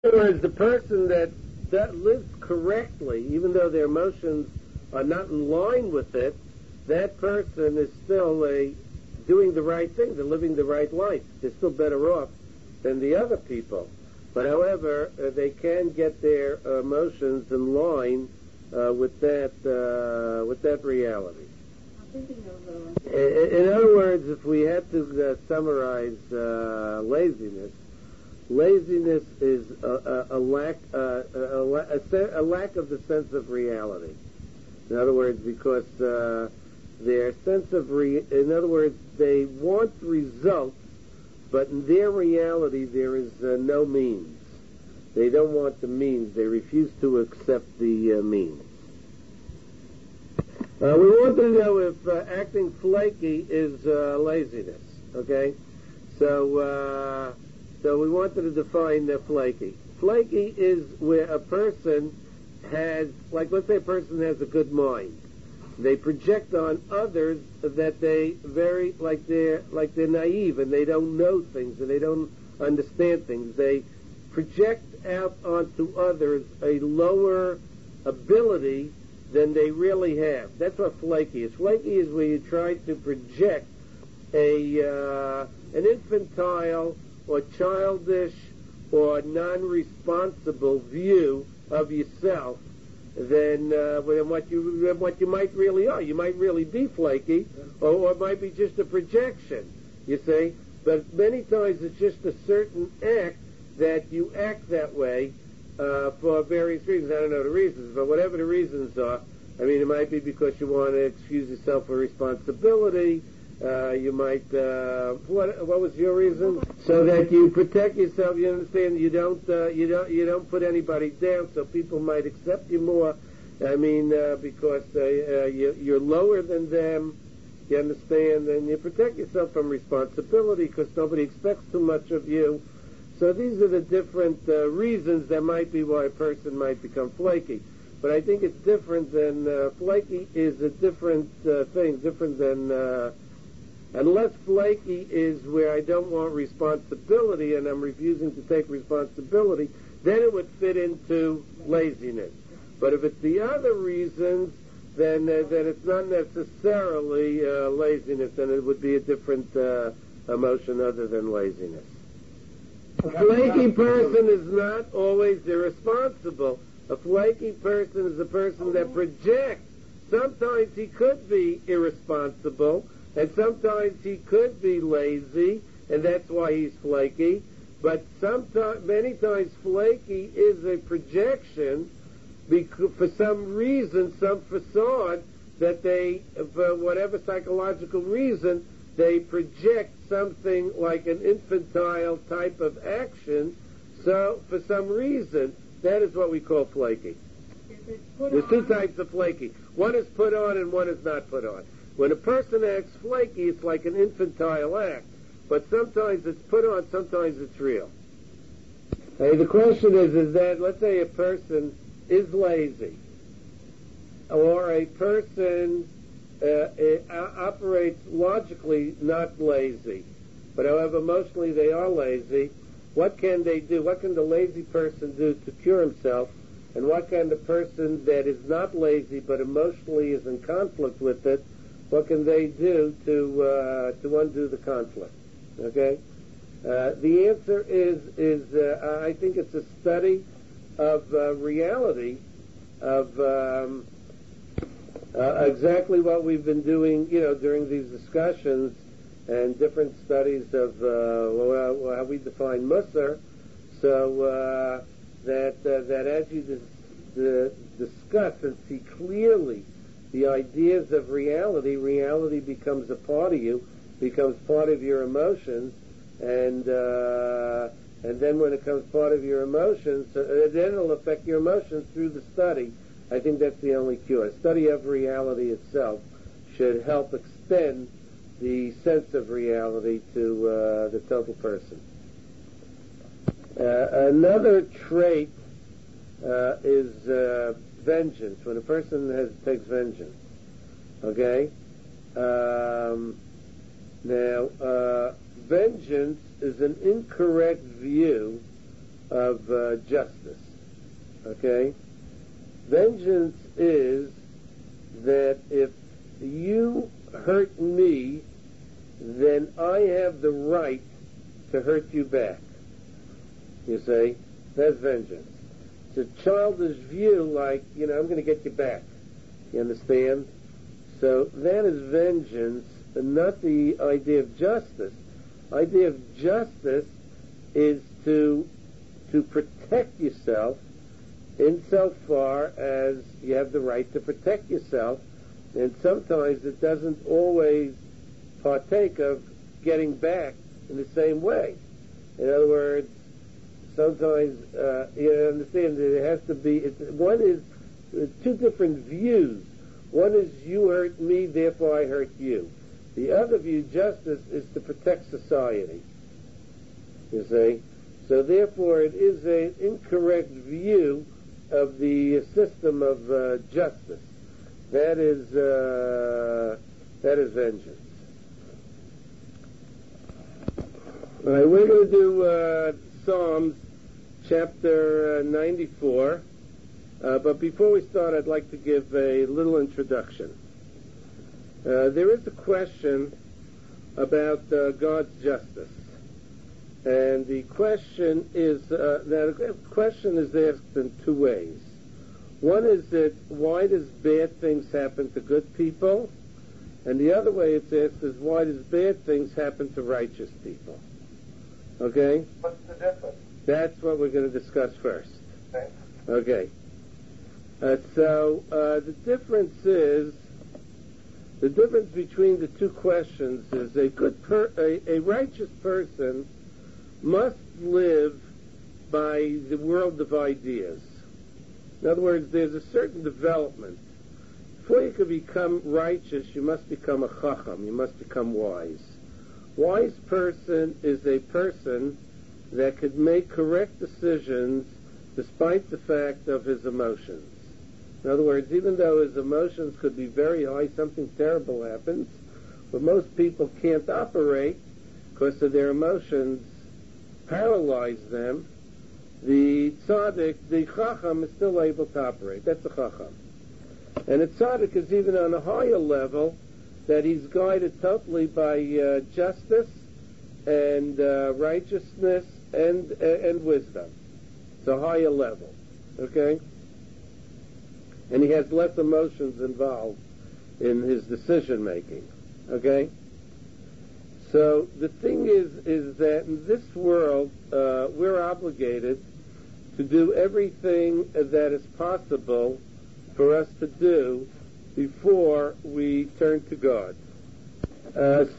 other words, the person that lives correctly, even though their emotions are not in line with it, that person is still doing the right thing. They're living the right life. They're still better off than the other people. But however, they can get their emotions in line with that reality. In other words, if we had to summarize laziness is a lack of the sense of reality. In other words, because their sense of in other words, they want results, but in their reality there is no means. They don't want the means. They refuse to accept the means. We want to know if acting flaky is laziness. Okay, so we wanted to define flaky. Flaky is where a person has, like, let's say a person has a good mind. They project on others that they're naive and they don't know things and they don't understand things. They project out onto others a lower ability than they really have. That's what flaky is. Flaky is where you try to project an infantile or childish or non-responsible view of yourself than what you might really are. You might really be flaky, or it might be just a projection, you see. But many times it's just a certain act that you act that way for various reasons. I don't know the reasons, but whatever the reasons are, I mean, it might be because you want to excuse yourself for responsibility. You might. What was your reason? So that you protect yourself. You understand? You don't put anybody down, so people might accept you more. I mean, because you're lower than them. You understand? And you protect yourself from responsibility because nobody expects too much of you. So these are the different reasons that might be why a person might become flaky. But I think it's different than flaky is a different thing, different than. Unless flaky is where I don't want responsibility and I'm refusing to take responsibility, then it would fit into laziness. But if it's the other reasons, then it's not necessarily laziness, and it would be a different emotion other than laziness. A flaky person is not always irresponsible. A flaky person is a person that projects. Sometimes he could be irresponsible, and sometimes he could be lazy, and that's why he's flaky. But many times flaky is a projection because for some reason, some facade that they, for whatever psychological reason, they project something like an infantile type of action. So for some reason, that is what we call flaky. There's two types of flaky. One is put on and one is not put on. When a person acts flaky, it's like an infantile act. But sometimes it's put on, sometimes it's real. Hey, the question is that, let's say a person is lazy, or a person operates logically not lazy, but however emotionally they are lazy, what can they do? What can the lazy person do to cure himself? And what can the person that is not lazy but emotionally is in conflict with it, what can they do to undo the conflict? Okay? The answer is I think it's a study of reality, of exactly what we've been doing, during these discussions and different studies of how we define Musar. So that as you discuss and see clearly the ideas of reality becomes a part of you, becomes part of your emotions, and then when it becomes part of your emotions, then it'll affect your emotions through the study. I think that's the only cure. A study of reality itself should help extend the sense of reality to the total person. Another trait is vengeance. When a person takes vengeance, okay. Now, vengeance is an incorrect view of justice. Okay? Vengeance is that if you hurt me, then I have the right to hurt you back. You see? That's vengeance. It's a childish view, like, I'm going to get you back. You understand? So that is vengeance, and not the idea of justice. Idea of justice is to protect yourself insofar as you have the right to protect yourself, and sometimes it doesn't always partake of getting back in the same way. In other words, sometimes you understand that it has to be. One is two different views. One is you hurt me, therefore I hurt you. The other view, justice, is to protect society. You see, so therefore it is an incorrect view of the system of justice. That is vengeance. All right, we're going to do Psalms chapter 94. But before we start, I'd like to give a little introduction. There is a question about God's justice. And the question is, that question is asked in two ways. One is that why does bad things happen to good people? And the other way it's asked is why does bad things happen to righteous people? Okay? What's the difference? That's what we're going to discuss first. Thanks. Okay. So the difference between the two questions is a righteous person must live by the world of ideas. In other words, there's a certain development. Before you can become righteous, you must become a chacham. You must become wise. Wise person is a person that could make correct decisions despite the fact of his emotions. In other words, even though his emotions could be very high, something terrible happens, but most people can't operate because of their emotions paralyze them. The tzaddik, the chacham, is still able to operate. That's the chacham. And the tzaddik is even on a higher level, that he's guided totally by justice and righteousness and wisdom. It's a higher level. Okay? And he has less emotions involved in his decision making. Okay? So the thing is that in this world we're obligated to do everything that is possible for us to do before we turn to God. That's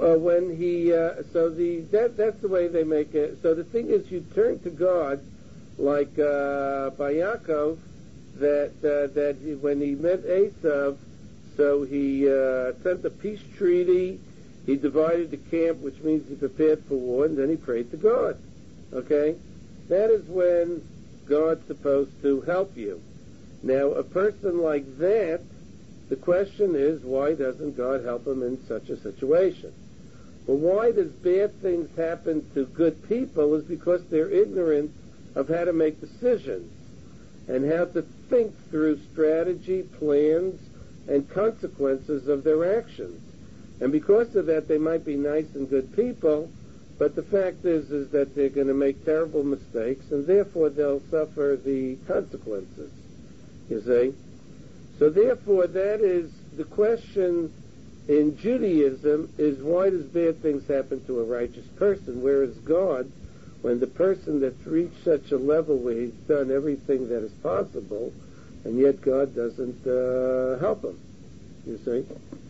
the way they make it. So the thing is, you turn to God, like by Yaakov, that when he met Esav, so he sent a peace treaty. He divided the camp, which means he prepared for war, and then he prayed to God. Okay, that is when God's supposed to help you. Now, a person like that, the question is, why doesn't God help him in such a situation? But why does bad things happen to good people is because they're ignorant of how to make decisions and how to think through strategy, plans, and consequences of their actions. And because of that, they might be nice and good people, but the fact is that they're going to make terrible mistakes, and therefore they'll suffer the consequences, you see. So therefore, that is the question in Judaism, is why does bad things happen to a righteous person, whereas God, when the person that's reached such a level where he's done everything that is possible, and yet God doesn't help him, you see.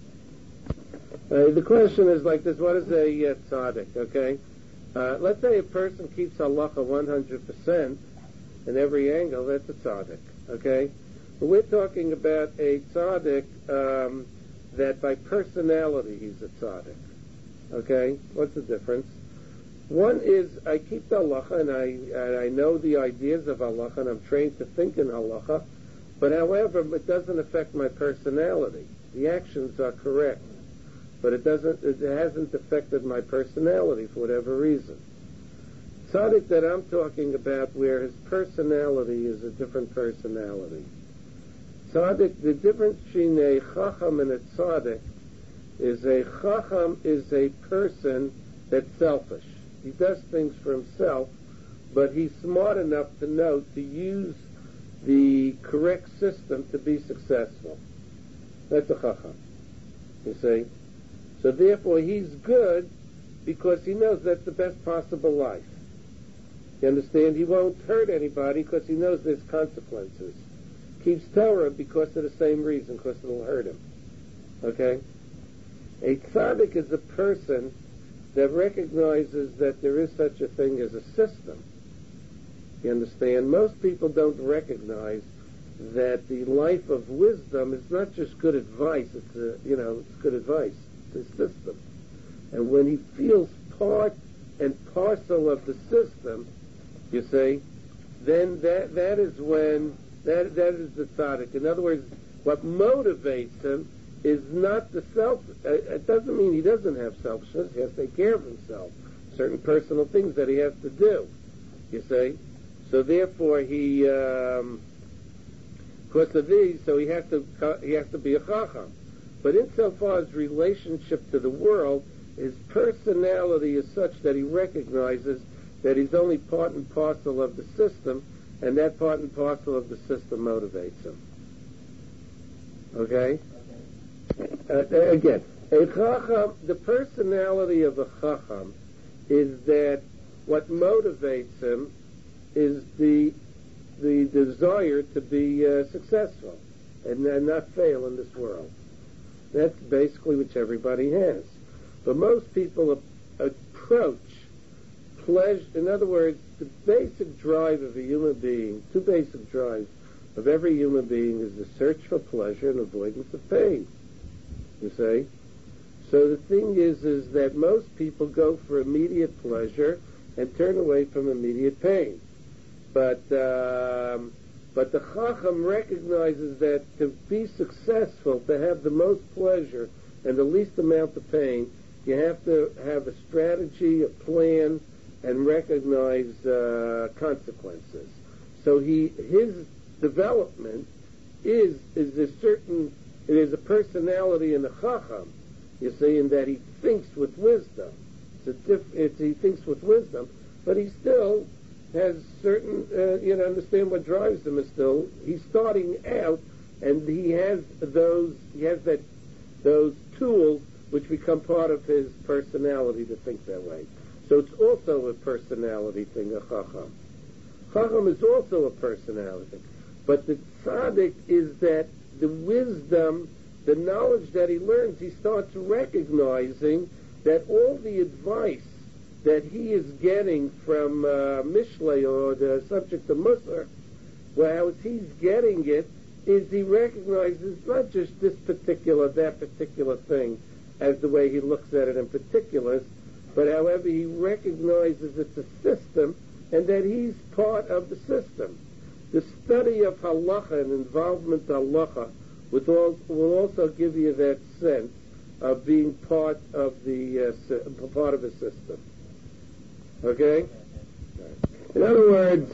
The question is like this: what is a tzaddik? Okay, let's say a person keeps halacha 100% in every angle. That's a tzaddik. Okay, but we're talking about a tzaddik that by personality he's a tzaddik. Okay, what's the difference? One is I keep the halacha and I know the ideas of halacha and I'm trained to think in halacha, but however, it doesn't affect my personality. The actions are correct, but it hasn't affected my personality for whatever reason. tzaddik that I'm talking about, where his personality is a different personality. Tzaddik, the difference between a chacham and a tzaddik is a chacham is a person that's selfish. He does things for himself, but he's smart enough to know to use the correct system to be successful. That's a chacham, you see. So therefore he's good because he knows that's the best possible life. You understand? He won't hurt anybody because he knows there's consequences. Keeps Torah because of the same reason, because it'll hurt him. Okay? A tzaddik is a person that recognizes that there is such a thing as a system. You understand? Most people don't recognize that the life of wisdom is not just good advice. It's it's good advice. It's a system. And when he feels part and parcel of the system, you see, then that is when that is the tzaddik. In other words, what motivates him is not the self. It doesn't mean he doesn't have selfishness. He has to take care of himself. Certain personal things that he has to do. You see, so therefore he, because of these, so he has to be a chacham. But insofar as relationship to the world, his personality is such that he recognizes that he's only part and parcel of the system, and that part and parcel of the system motivates him. Okay? Again, a chacham, the personality of a chacham is that what motivates him is the desire to be successful and not fail in this world. That's basically which everybody has. But most people approach pleasure. In other words, the basic drive of a human being, two basic drives of every human being is the search for pleasure and avoidance of pain. You see? So the thing is that most people go for immediate pleasure and turn away from immediate pain. But the chacham recognizes that to be successful, to have the most pleasure and the least amount of pain, you have to have a strategy, a plan, and recognize consequences. So his development is a personality in a chacham, you see, in that he thinks with wisdom. He thinks with wisdom, but he still has certain, understand what drives him is still, he's starting out, and he has those tools which become part of his personality to think that way. So it's also a personality thing, a chacham. Chacham is also a personality. But the tzaddik is that the wisdom, the knowledge that he learns, he starts recognizing that all the advice that he is getting from Mishlei, or the subject of Musar, well, as he's getting it, is he recognizes not just that particular thing as the way he looks at it in particulars, but however he recognizes it's a system and that he's part of the system. The study of halacha and involvement in halacha will also give you that sense of being part of a system. Okay? In other words,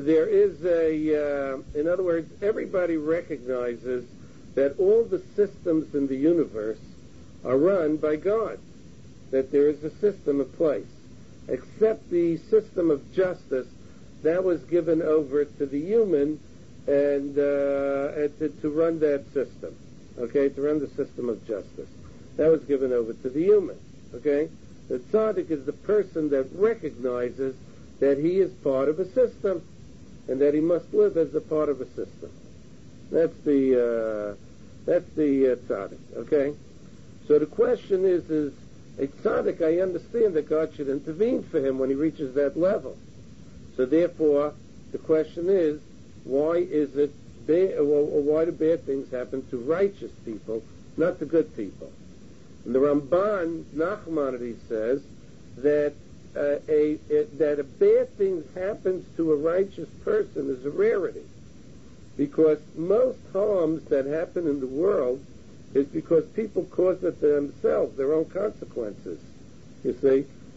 everybody recognizes that all the systems in the universe are run by God, that there is a system in place, except the system of justice that was given over to the human and to run that system, okay, to run the system of justice. That was given over to the human, okay? The tzaddik is the person that recognizes that he is part of a system and that he must live as a part of a system. That's the tzaddik, okay? So the question is a tzaddik, I understand that God should intervene for him when he reaches that level. So therefore, the question is, why do bad things happen to righteous people, not to good people? And the Ramban, Nachmanides, says that that a bad thing happens to a righteous person is a rarity, because most harms that happen in the world is because people cause it themselves, their own consequences. You see,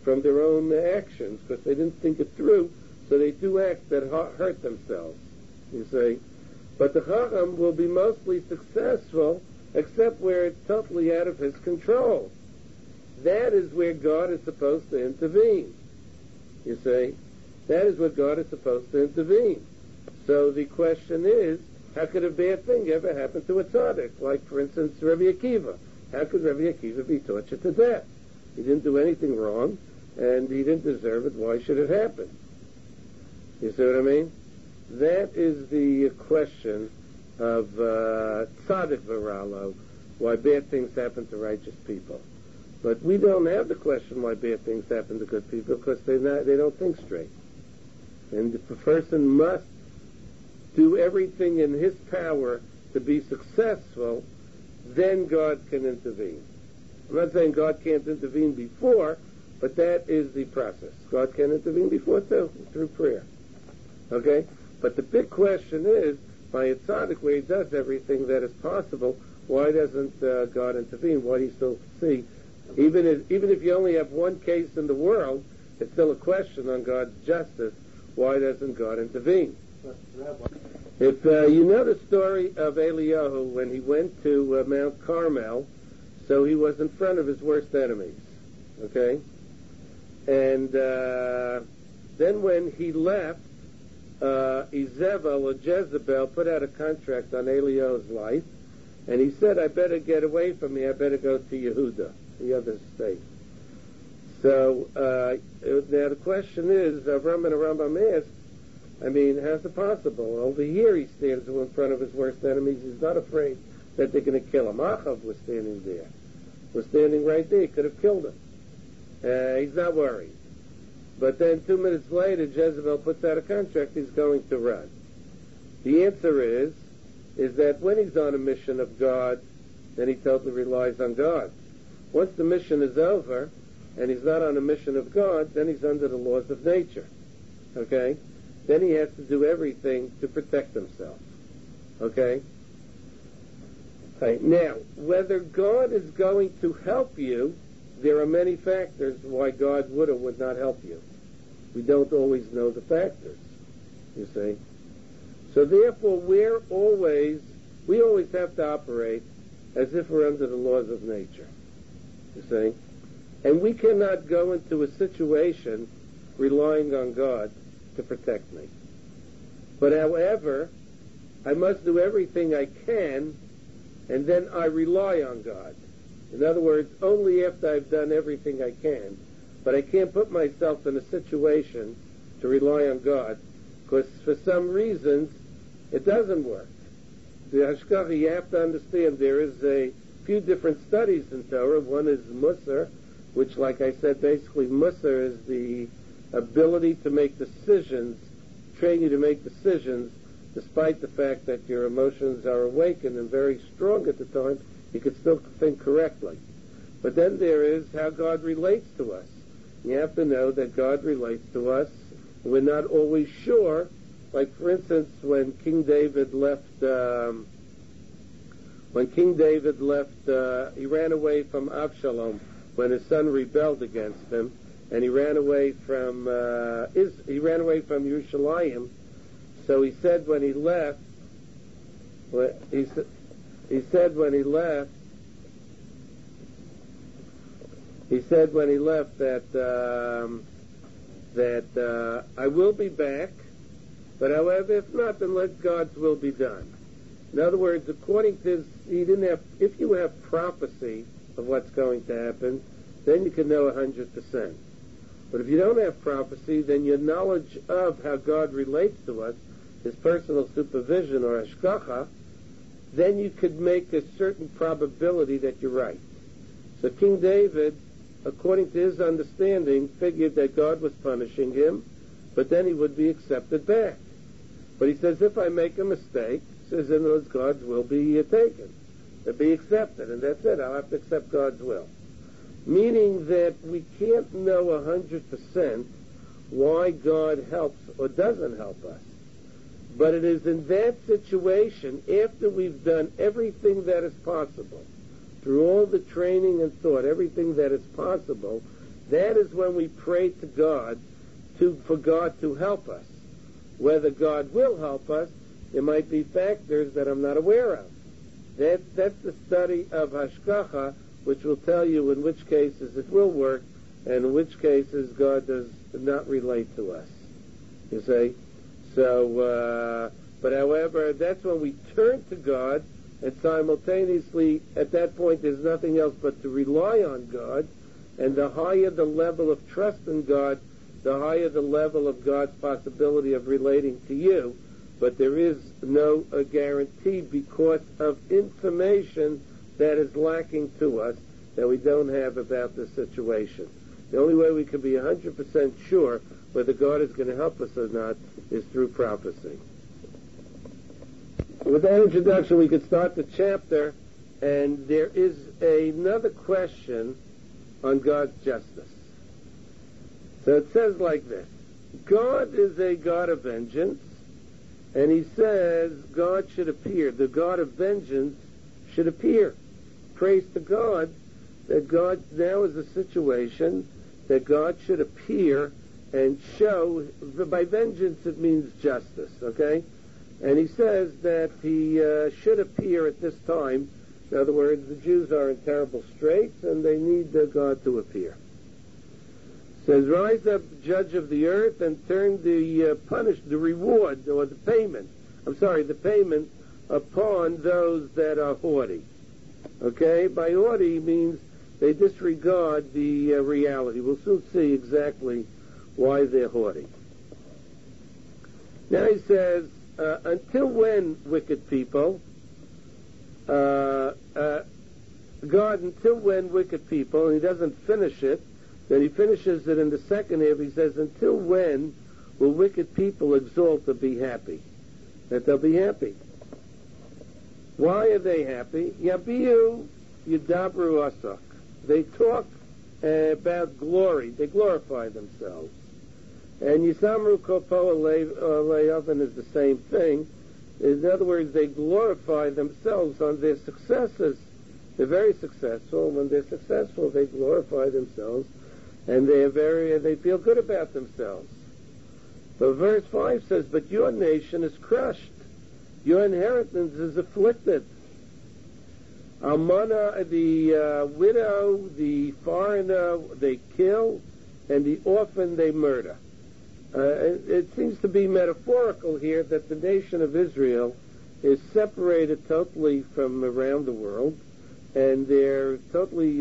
from their own actions because they didn't think it through, so they do acts that hurt themselves, you see. But the Chacham will be mostly successful except where it's totally out of his control. That is where God is supposed to intervene, you see. That is where God is supposed to intervene. So the question is, how could a bad thing ever happen to a tzaddik? Like, for instance, Rabbi Akiva. How could Rabbi Akiva be tortured to death? He didn't do anything wrong, and he didn't deserve it. Why should it happen? You see what I mean? That is the question of tzaddik v'ralo, why bad things happen to righteous people. But we don't have the question why bad things happen to good people because they don't think straight. And if a person must do everything in his power to be successful, then God can intervene. I'm not saying God can't intervene before, but that is the process. God can intervene before too, through prayer. Okay? But the big question is, by a tzaddik where he does everything that is possible, why doesn't God intervene? Why do you still see? Even if you only have one case in the world, it's still a question on God's justice. Why doesn't God intervene? If you know the story of Eliyahu when he went to Mount Carmel, so he was in front of his worst enemies, okay? And then when he left, Izebel or Jezebel put out a contract on Eliyahu's life, and he said, I better get away from me, I better go to Yehuda, the other state. So now the question is, Avram and Rambam asked, I mean, how's it possible? Over here he stands in front of his worst enemies. He's not afraid that they're going to kill him. Achav was standing there. Was standing right there. He could have killed him. He's not worried. But then 2 minutes later, Jezebel puts out a contract. He's going to run. The answer is that when he's on a mission of God, then he totally relies on God. Once the mission is over, and he's not on a mission of God, then he's under the laws of nature. Okay? Then he has to do everything to protect himself. Okay? Right. Now, whether God is going to help you, there are many factors why God would or would not help you. We don't always know the factors, you see. So therefore, we always have to operate as if we're under the laws of nature, you see. And we cannot go into a situation relying on God to protect me. But however, I must do everything I can, and then I rely on God. In other words, only after I've done everything I can. But I can't put myself in a situation to rely on God, because for some reasons, it doesn't work. The Hashgacha, you have to understand, there is a few different studies in Torah. One is Musar, which, like I said, basically Musar is the ability to make decisions, train you to make decisions, despite the fact that your emotions are awakened and very strong at the time, you could still think correctly. But then there is how God relates to us. You have to know that God relates to us. We're not always sure. Like, for instance, when King David left, he ran away from Absalom when his son rebelled against him, and he ran away from Yerushalayim. So he said when he left, that I will be back, but however, if not, then let God's will be done. In other words, according to this, if you have prophecy of what's going to happen, then you can know 100%. But if you don't have prophecy, then your knowledge of how God relates to us, his personal supervision or hashgacha, then you could make a certain probability that you're right. So King David, according to his understanding, figured that God was punishing him, but then he would be accepted back. But he says, if I make a mistake, says in those God's will be taken, to be accepted, and that's it. I'll have to accept God's will. Meaning that we can't know 100% why God helps or doesn't help us. But it is in that situation, after we've done everything that is possible, through all the training and thought, everything that is possible, That is when we pray to God for God to help us. Whether God will help us, there might be factors that I'm not aware of. That's the study of Hashgacha, which will tell you in which cases it will work and in which cases God does not relate to us. You see? So, but however, that's when we turn to God, and simultaneously, at that point, there's nothing else but to rely on God, and the higher the level of trust in God, the higher the level of God's possibility of relating to you. But there is no guarantee because of information that is lacking to us that we don't have about the situation. The only way we can be 100% sure whether God is going to help us or not is through prophecy. With that introduction, we could start the chapter, and there is another question on God's justice. So it says like this: God is a God of vengeance, and he says God should appear. The God of vengeance should appear. Praise to God that God now is a situation that God should appear and show. By vengeance it means justice, okay? And he says that he should appear at this time. In other words, the Jews are in terrible straits and they need God to appear. It says, rise up, judge of the earth, and turn the reward, or the payment upon those that are haughty. Okay? By haughty means they disregard the reality. We'll soon see exactly why they're haughty. Now he says, until when, wicked people, God, until when, wicked people, and he doesn't finish it, then he finishes it in the second half. He says, until when will wicked people exalt or be happy? That they'll be happy. Why are they happy? Yabiu yidabru asak. They talk about glory. They glorify themselves. And Yisamru kopo le'oven is the same thing. In other words, they glorify themselves on their successes. They're very successful. When they're successful, they glorify themselves, and they feel good about themselves. But verse 5 says, but your nation is crushed. Your inheritance is afflicted. Almana, the widow, the foreigner, they kill, and the orphan they murder. It seems to be metaphorical here that the nation of Israel is separated totally from around the world, and they're totally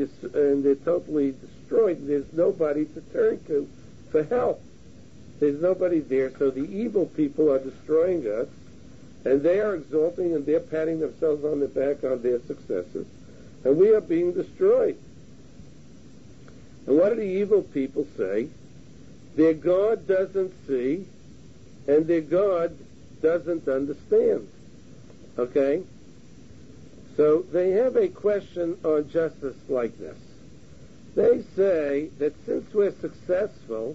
destroyed. There's nobody to turn to for help. There's nobody there, so the evil people are destroying us, and they are exalting and they're patting themselves on the back on their successes, and we are being destroyed. And what do the evil people say? Their God doesn't see, and their God doesn't understand. Okay? So they have a question on justice like this. They say that since we're successful,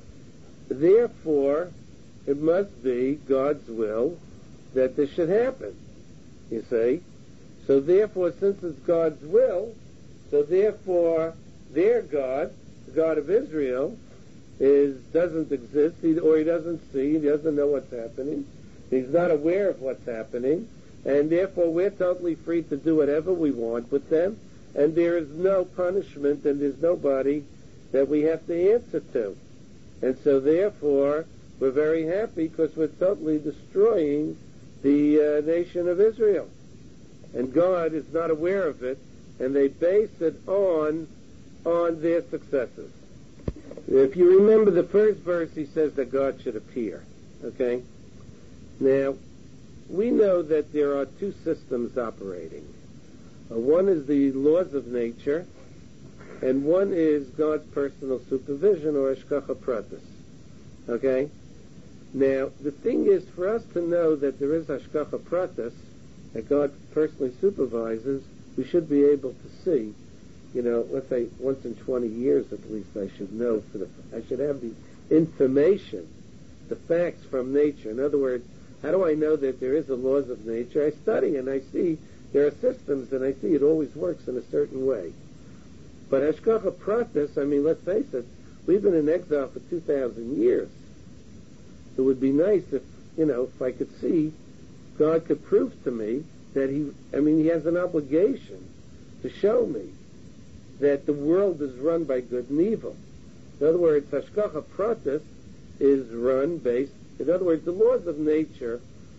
therefore it must be God's will that this should happen. You see? So therefore, since it's God's will, so therefore their God, the God of Israel, doesn't exist, or he doesn't see, he doesn't know what's happening, he's not aware of what's happening, and therefore we're totally free to do whatever we want with them, and there is no punishment, and there's nobody that we have to answer to. And so therefore we're very happy because we're totally destroying the nation of Israel. And God is not aware of it, and they base it on their successes. If you remember the first verse, he says that God should appear. Okay? Now, we know that there are two systems operating. One is the laws of nature, and one is God's personal supervision, or Hashgacha Pratis. Okay? Now, the thing is, for us to know that there is Hashgacha Pratis, that God personally supervises, we should be able to see, let's say once in 20 years at least, I should know, I should have the information, the facts from nature. In other words, how do I know that there is the laws of nature? I study and I see there are systems, and I see it always works in a certain way. But Hashgacha Pratis, I mean, let's face it, we've been in exile for 2,000 years. It would be nice if, if I could see, God could prove to me that he has an obligation to show me that the world is run by good and evil. In other words, Hashgacha Pratis is run based, in other words, the laws of nature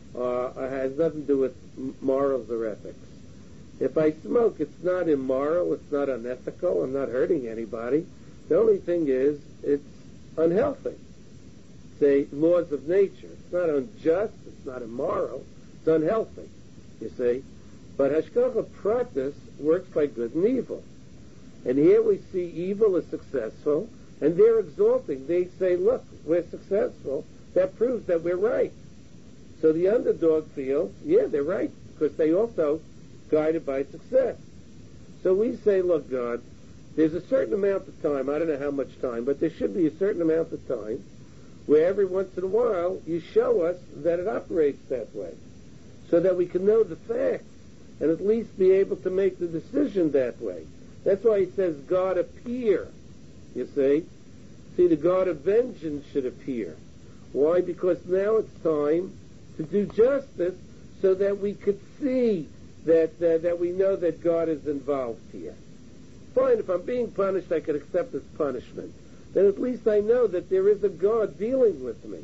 has nothing to do with morals or ethics. If I smoke, it's not immoral, it's not unethical, I'm not hurting anybody. The only thing is, it's unhealthy. Say, laws of nature. It's not unjust, it's not immoral, it's unhealthy, you see. But Hashgacha Pratis works by good and evil. And here we see evil is successful, and they're exalting. They say, look, we're successful. That proves that we're right. So the underdog feels, yeah, they're right, because they also guided by success. So we say, look, God, there's a certain amount of time, I don't know how much time, but there should be a certain amount of time where every once in a while you show us that it operates that way, so that we can know the facts and at least be able to make the decision that way. That's why he says, God appear, you see. See, the God of vengeance should appear. Why? Because now it's time to do justice so that we could see that we know that God is involved here. Fine, if I'm being punished, I could accept this punishment. Then at least I know that there is a God dealing with me.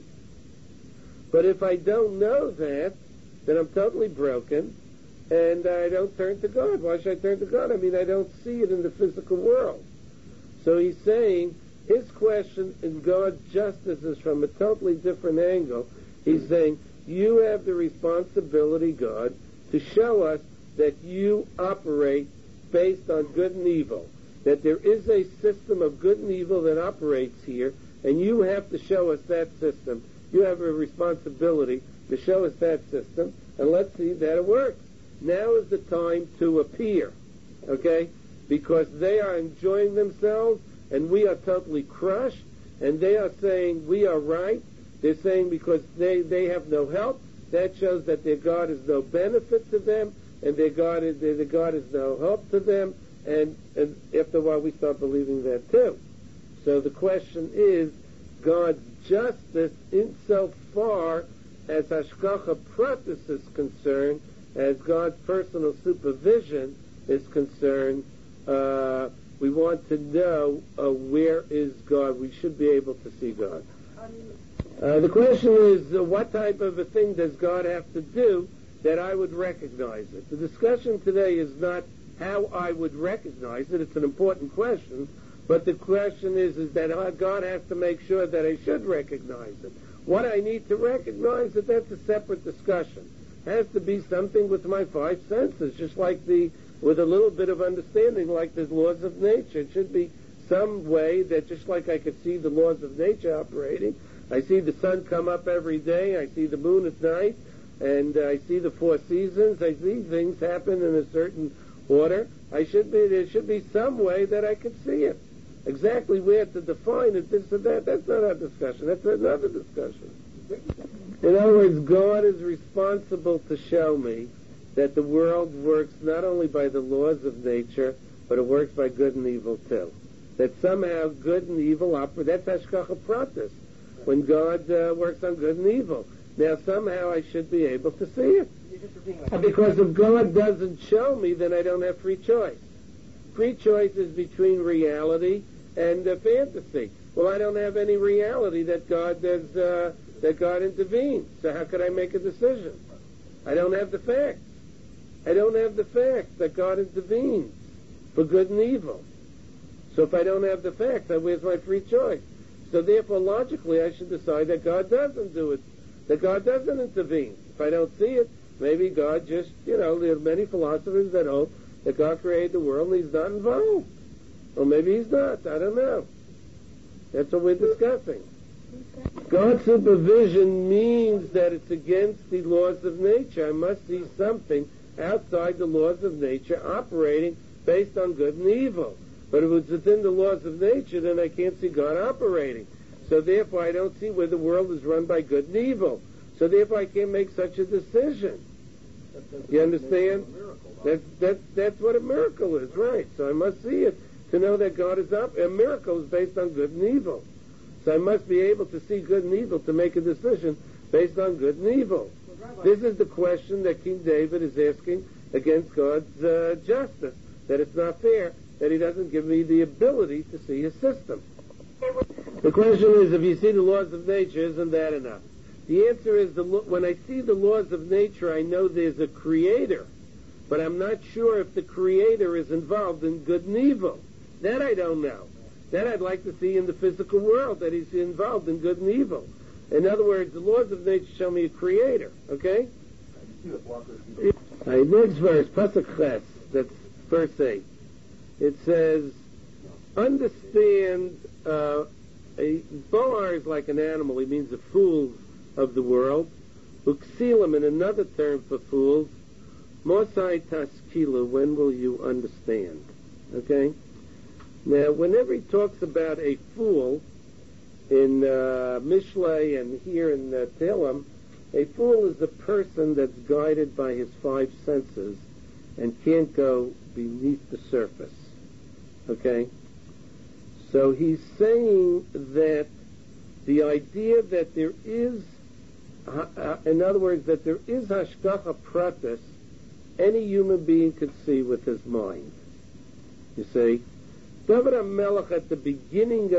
But if I don't know that, then I'm totally broken, and I don't turn to God. Why should I turn to God? I mean, I don't see it in the physical world. So he's saying his question in God's justice is from a totally different angle. He's saying, you have the responsibility, God, to show us that you operate based on good and evil, that there is a system of good and evil that operates here, and you have to show us that system. You have a responsibility to show us that system, and let's see that it works. Now is the time to appear, okay? Because they are enjoying themselves, and we are totally crushed, and they are saying we are right. They're saying because they have no help, that shows that their God is no benefit to them, and their God is no help to them, and after a while we start believing that too. So the question is, God's justice insofar as Hashgacha Pratis is concerned, as God's personal supervision is concerned, we want to know where is God. We should be able to see God. The question is, what type of a thing does God have to do that I would recognize it? The discussion today is not how I would recognize it. It's an important question. But the question is that God has to make sure that I should recognize it. What I need to recognize it, that's a separate discussion. It has to be something with my five senses, just like with a little bit of understanding, like the laws of nature. It should be some way that just like I could see the laws of nature operating, I see the sun come up every day, I see the moon at night, and I see the four seasons, I see things happen in a certain order. There should be some way that I could see it. Exactly where to define it, this or that, that's not our discussion. That's another discussion. In other words, God is responsible to show me that the world works not only by the laws of nature, but it works by good and evil too. That somehow good and evil operate. That's Hashgacha Pratis, when God works on good and evil. Now somehow I should be able to see it. Because if God doesn't show me, then I don't have free choice. Free choice is between reality and fantasy. Well, I don't have any reality that God intervenes. So how could I make a decision? I don't have the facts. I don't have the facts that God intervenes for good and evil. So if I don't have the facts, where's my free choice? So therefore, logically, I should decide that God doesn't do it, that God doesn't intervene. If I don't see it, maybe God just, there are many philosophers that hold that God created the world and he's not involved. Or maybe he's not. I don't know. That's what we're discussing. God's supervision means that it's against the laws of nature. I must see something outside the laws of nature operating based on good and evil. But if it's within the laws of nature, then I can't see God operating. So therefore I don't see where the world is run by good and evil. So therefore I can't make such a decision. You understand? That's what a miracle is, right? So I must see it. to know that God is up. A miracle is based on good and evil. So I must be able to see good and evil to make a decision based on good and evil. This is the question that King David is asking against God's justice, that it's not fair, that he doesn't give me the ability to see his system. The question is, if you see the laws of nature, isn't that enough? The answer is, when I see the laws of nature, I know there's a creator, but I'm not sure if the creator is involved in good and evil. That I don't know. That I'd like to see in the physical world, that he's involved in good and evil. In other words, the laws of nature show me a creator, okay? Next verse, Pasuk Ches, that's verse 8. It says, understand, a boar is like an animal. He means a fool of the world. Uksilim, in another term for fools, Mosai Taskilu, when will you understand? Okay? Now, whenever he talks about a fool, in Mishlei and here in Tehillim, a fool is a person that's guided by his five senses and can't go beneath the surface. Okay? So he's saying that the idea that there is, in other words, that there is hashgacha pratis, any human being could see with his mind. You see, David HaMelech at the beginning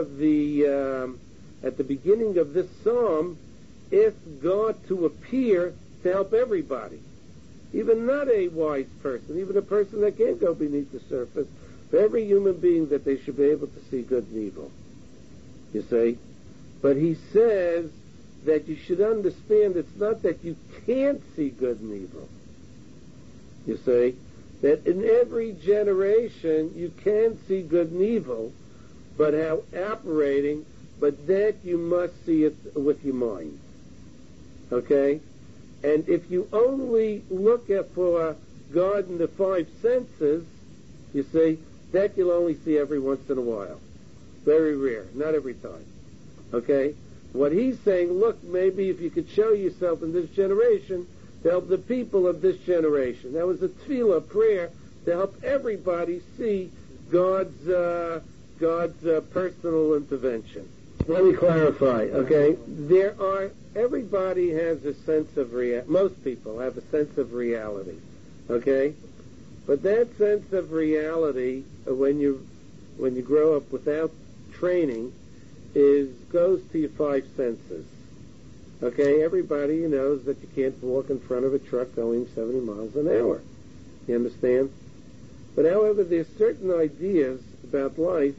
of this psalm asked God to appear to help everybody, even not a wise person, even a person that can't go beneath the surface. For every human being, that they should be able to see good and evil. You see? But he says that you should understand it's not that you can't see good and evil. You see? That in every generation you can see good and evil, but how operating, but that you must see it with your mind. Okay? And if you only look for God in the five senses, you see, that you'll only see every once in a while. Very rare, not every time. Okay? What he's saying, look, maybe if you could show yourself in this generation to help the people of this generation. That was a tefillah, prayer, to help everybody see God's personal intervention. Let me clarify, okay? Everybody has a sense of most people have a sense of reality, okay? But that sense of reality, when you grow up without training, goes to your five senses. Okay, everybody knows that you can't walk in front of a truck going 70 miles an hour. You understand? But however, there's certain ideas about life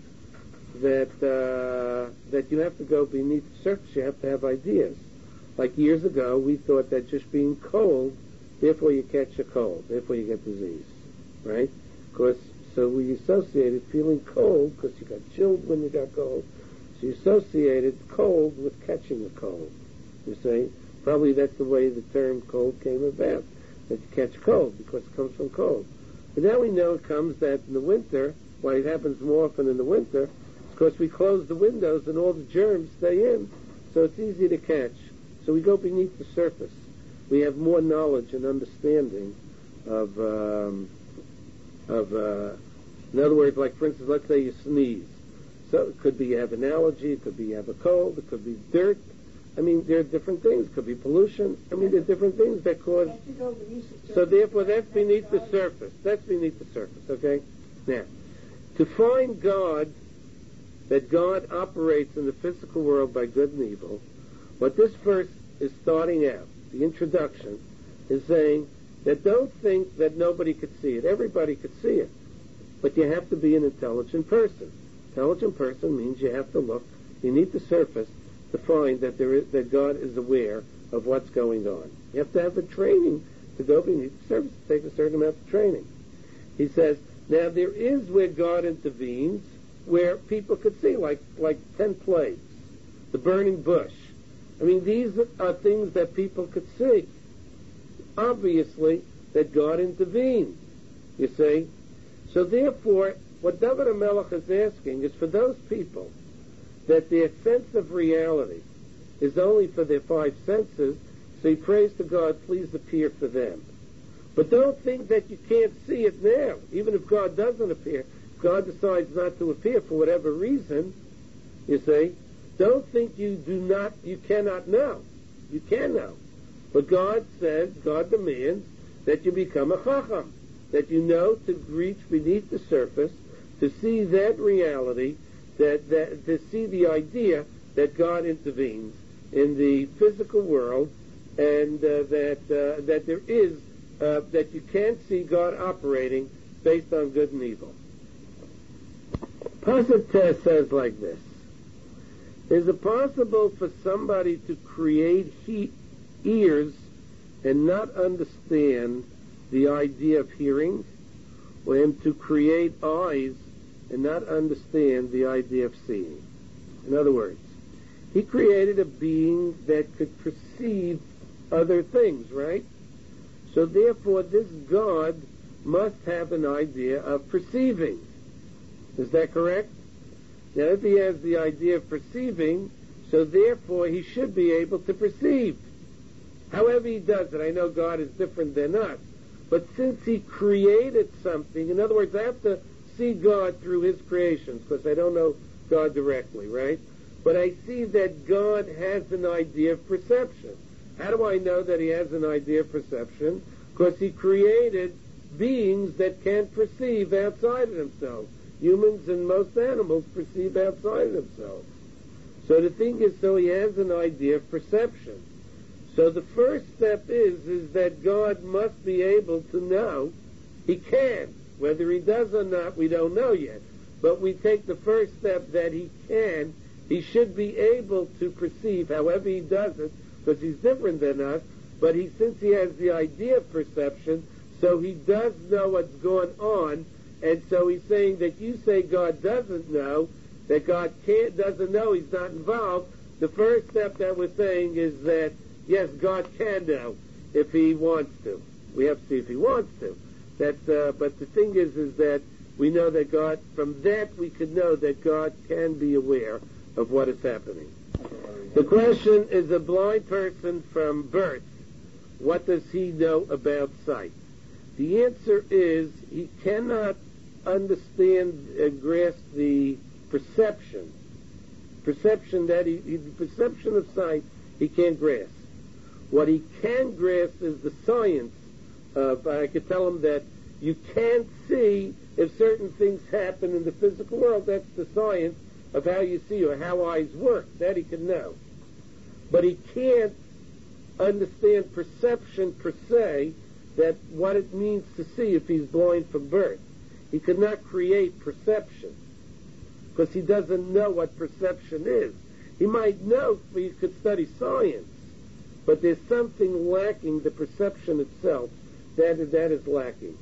that you have to go beneath the surface. You have to have ideas. Like years ago, we thought that just being cold, therefore you catch a cold, therefore you get disease. Right? So we associated feeling cold because you got chilled when you got cold. So you associated cold with catching a cold. You see? Probably that's the way the term cold came about, that you catch cold because it comes from cold. But now we know it comes that in the winter, why it happens more often in the winter, is because we close the windows and all the germs stay in, so it's easy to catch. So we go beneath the surface. We have more knowledge and understanding of in other words, like for instance, let's say you sneeze. So it could be you have an allergy, it could be you have a cold, it could be dirt. I mean, there are different things. It could be pollution. I mean, there are different things that cause. So therefore, that's beneath the surface. That's beneath the surface, okay? Now, to find God, that God operates in the physical world by good and evil, what this verse is starting out, the introduction, is saying that don't think that nobody could see it. Everybody could see it. But you have to be an intelligent person. Intelligent person means you have to look beneath the surface to find that that God is aware of what's going on. You have to have the training to go beneath the surface. It takes a certain amount of training. He says, now there is where God intervenes, where people could see, like 10 plagues, the burning bush. I mean, these are things that people could see. Obviously, that God intervened, you see. So therefore, what David HaMelech is asking is for those people that their sense of reality is only for their five senses, so he prays to God, please appear for them. But don't think that you can't see it now, even if God doesn't appear, God decides not to appear for whatever reason, you see, don't think you cannot know. You can know. But God demands that you become a chacham, that you know to reach beneath the surface, to see that reality, to see the idea that God intervenes in the physical world, and that there is, that you can't see God operating based on good and evil. Pasuk Tess says like this: is it possible for somebody to create ears and not understand the idea of hearing, or him to create eyes and not understand the idea of seeing? In other words, he created a being that could perceive other things, right? So therefore, this God must have an idea of perceiving. Is that correct? Now, if he has the idea of perceiving, so therefore he should be able to perceive. However he does it, I know God is different than us, but since he created something, in other words, I have to see God through his creations, because I don't know God directly, right? But I see that God has an idea of perception. How do I know that he has an idea of perception? Because he created beings that can't perceive outside of themselves. Humans and most animals perceive outside of themselves. So the thing is, so he has an idea of perception. So the first step is that God must be able to know. He can. Whether he does or not, we don't know yet. But we take the first step that he can. He should be able to perceive, however he does it, because he's different than us, but since he has the idea of perception, so he does know what's going on, and so he's saying that you say God doesn't know, that God doesn't know, he's not involved. The first step that we're saying is that, yes, God can know if he wants to. We have to see if he wants to. But the thing is that we know that God, from that we could know that God can be aware of what is happening. The question is, a blind person from birth, what does he know about sight? The answer is he cannot understand and grasp the perception that the perception of sight he can't grasp. What he can grasp is the science of, I could tell him that you can't see if certain things happen in the physical world. That's the science of how you see or how eyes work. That he can know. But he can't understand perception per se, that what it means to see if he's blind from birth. He could not create perception because he doesn't know what perception is. He might know, he could study science, but there's something lacking, the perception itself, that is lacking.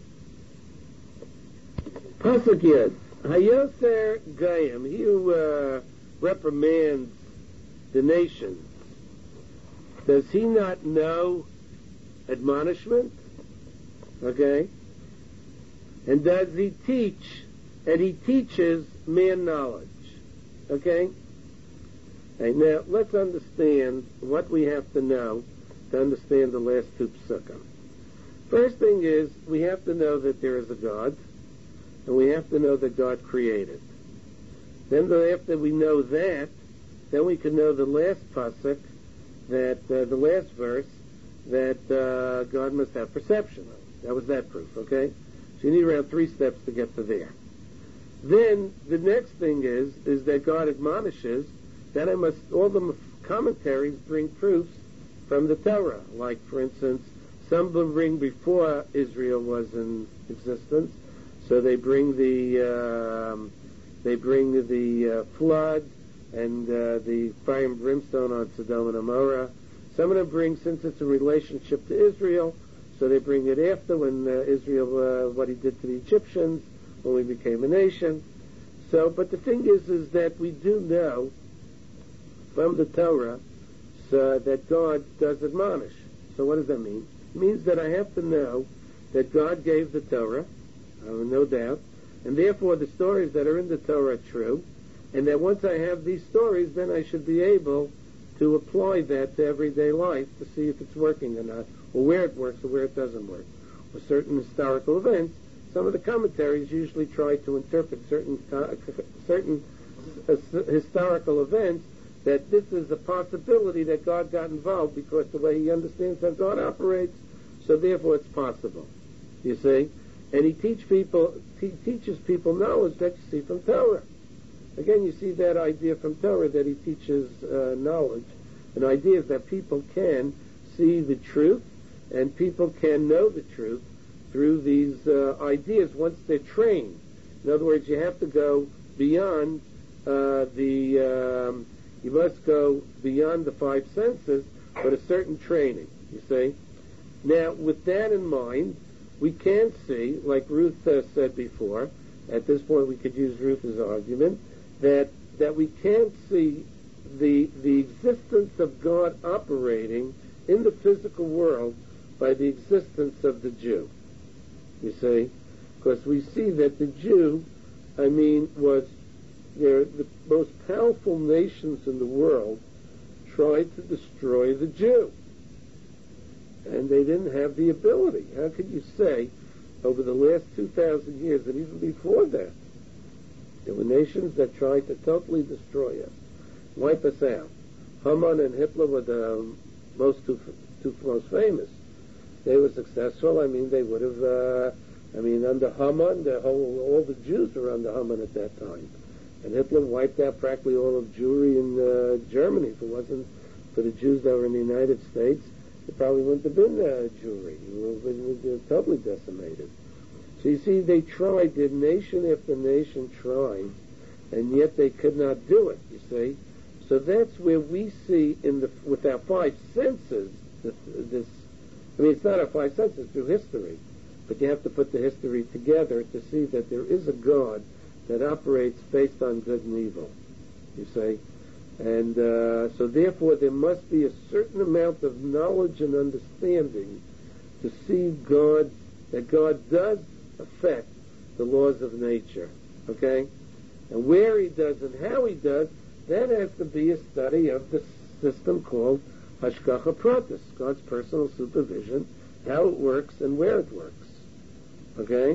Pasuk Yud, Hayoser Gayim, he who reprimands the nations, does he not know admonishment? Okay? And does he teach? And he teaches man knowledge. Okay? Right, now, let's understand what we have to know to understand the last two psukim. First thing is, we have to know that there is a God, and we have to know that God created. Then after we know that, then we can know the last pasuk, that the last verse, that God must have perception. That was that proof, okay? So you need around 3 steps to get to there. Then the next thing is that God admonishes. Then all the commentaries bring proofs from the Torah. Like, for instance, some bring before Israel was in existence. So they bring the flood and the fire and brimstone on Sodom and Gomorrah. Some of them bring, since it's a relationship to Israel, so they bring it after when Israel, what he did to the Egyptians when we became a nation. So, but the thing is that we do know from the Torah that God does admonish. So what does that mean? It means that I have to know that God gave the Torah, no doubt, and therefore the stories that are in the Torah are true, and that once I have these stories, then I should be able to apply that to everyday life to see if it's working or not, or where it works or where it doesn't work, or certain historical events some of the commentaries usually try to interpret certain historical events, that this is a possibility that God got involved because the way he understands how God operates, so therefore it's possible. You see? And he teaches people knowledge that you see from Torah. Again, you see that idea from Torah that he teaches knowledge. An idea is that people can see the truth and people can know the truth through these ideas once they're trained. In other words, you have to go beyond you must go beyond the five senses, but a certain training, you see. Now, with that in mind, we can see, like Ruth said before, at this point we could use Ruth's argument, that we can see the existence of God operating in the physical world by the existence of the Jew. You see? Because we see that the Jew, was the most powerful nations in the world tried to destroy the Jew. And they didn't have the ability. How could you say, over the last 2,000 years, and even before that, there were nations that tried to totally destroy us, wipe us out. Haman and Hitler were the two most famous. They were successful. They would have, under Haman, all the Jews were under Haman at that time. And Hitler wiped out practically all of Jewry in Germany. If it wasn't for the Jews that were in the United States, it probably wouldn't have been Jewry. It would have totally decimated. So you see, they tried, did nation after nation tried, and yet they could not do it, you see. So that's where we see with our five senses, it's not our five senses, through history, but you have to put the history together to see that there is a God that operates based on good and evil, you see. And so therefore there must be a certain amount of knowledge and understanding to see God, that God does affect the laws of nature, okay? And where he does and how he does, that has to be a study of the system called Hashgacha Pratis, God's personal supervision, how it works and where it works, okay?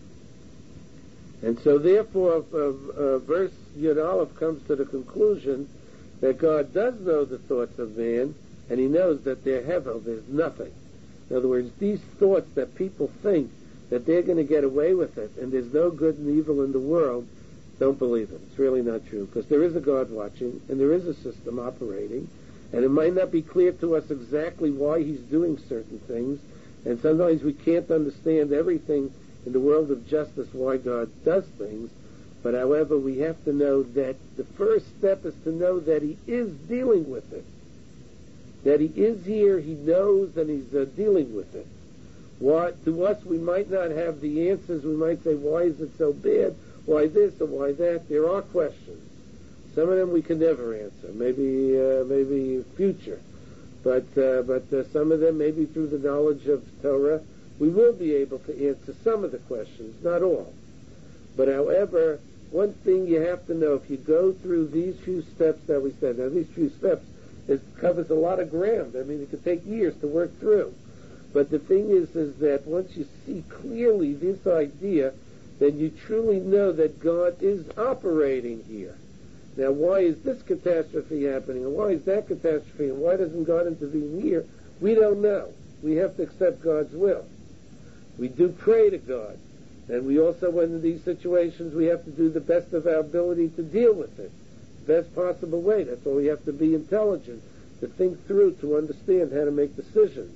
And so therefore verse Yud Aleph comes to the conclusion that God does know the thoughts of man, and he knows that they're hevel, there's nothing. In other words, these thoughts that people think that they're going to get away with it, and there's no good and evil in the world, don't believe it. It's really not true, because there is a God watching, and there is a system operating, and it might not be clear to us exactly why he's doing certain things, and sometimes we can't understand everything in the world of justice why God does things, but however, we have to know that the first step is to know that he is dealing with it. That he is here, he knows, and he's dealing with it. To us, we might not have the answers. We might say, why is it so bad? Why this or why that? There are questions. Some of them we can never answer. Maybe future. But some of them, maybe through the knowledge of Torah, we will be able to answer some of the questions, not all. But however, one thing you have to know, if you go through these few steps that we said, now these few steps, it covers a lot of ground. It could take years to work through. But the thing is that once you see clearly this idea, then you truly know that God is operating here. Now, why is this catastrophe happening, and why is that catastrophe, and why doesn't God intervene here? We don't know. We have to accept God's will. We do pray to God. And we also, when in these situations, we have to do the best of our ability to deal with it. The best possible way. That's why we have to be intelligent, to think through, to understand how to make decisions.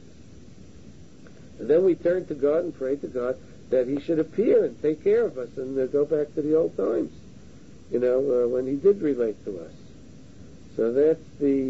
And then we turn to God and pray to God that he should appear and take care of us and go back to the old times, when he did relate to us. So that's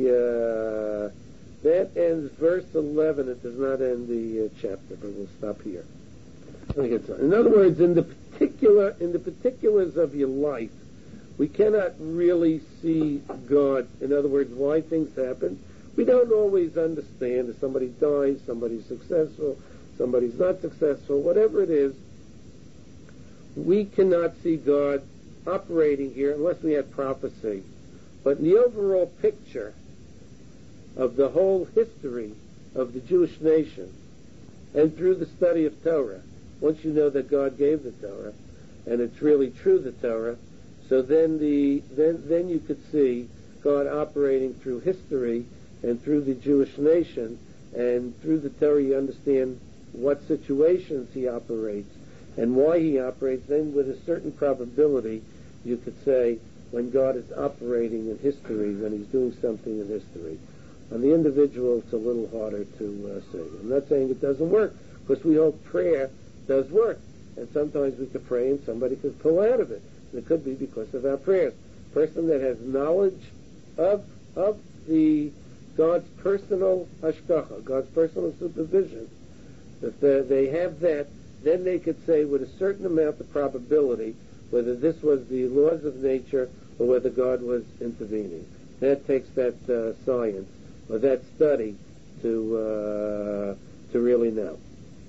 that ends verse 11. It does not end the chapter, but we'll stop here. In other words, in the particulars of your life, we cannot really see God. In other words, why things happen. We don't always understand. If somebody dies, somebody's successful, somebody's not successful, whatever it is, we cannot see God operating here unless we have prophecy. But in the overall picture of the whole history of the Jewish nation, and through the study of Torah, once you know that God gave the Torah, and it's really true, the Torah, so then you could see God operating through history and through the Jewish nation, and through the Torah you understand what situations he operates and why he operates. Then with a certain probability you could say when God is operating in history, when he's doing something in history. On the individual, it's a little harder to say. I'm not saying it doesn't work, because we hope prayer does work. And sometimes we could pray and somebody could pull out of it. And it could be because of our prayers. A person that has knowledge of the God's personal hashgacha, God's personal supervision, if they have that, then they could say with a certain amount of probability whether this was the laws of nature or whether God was intervening. That takes that science or that study to really know.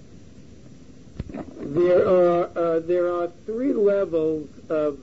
There are three levels of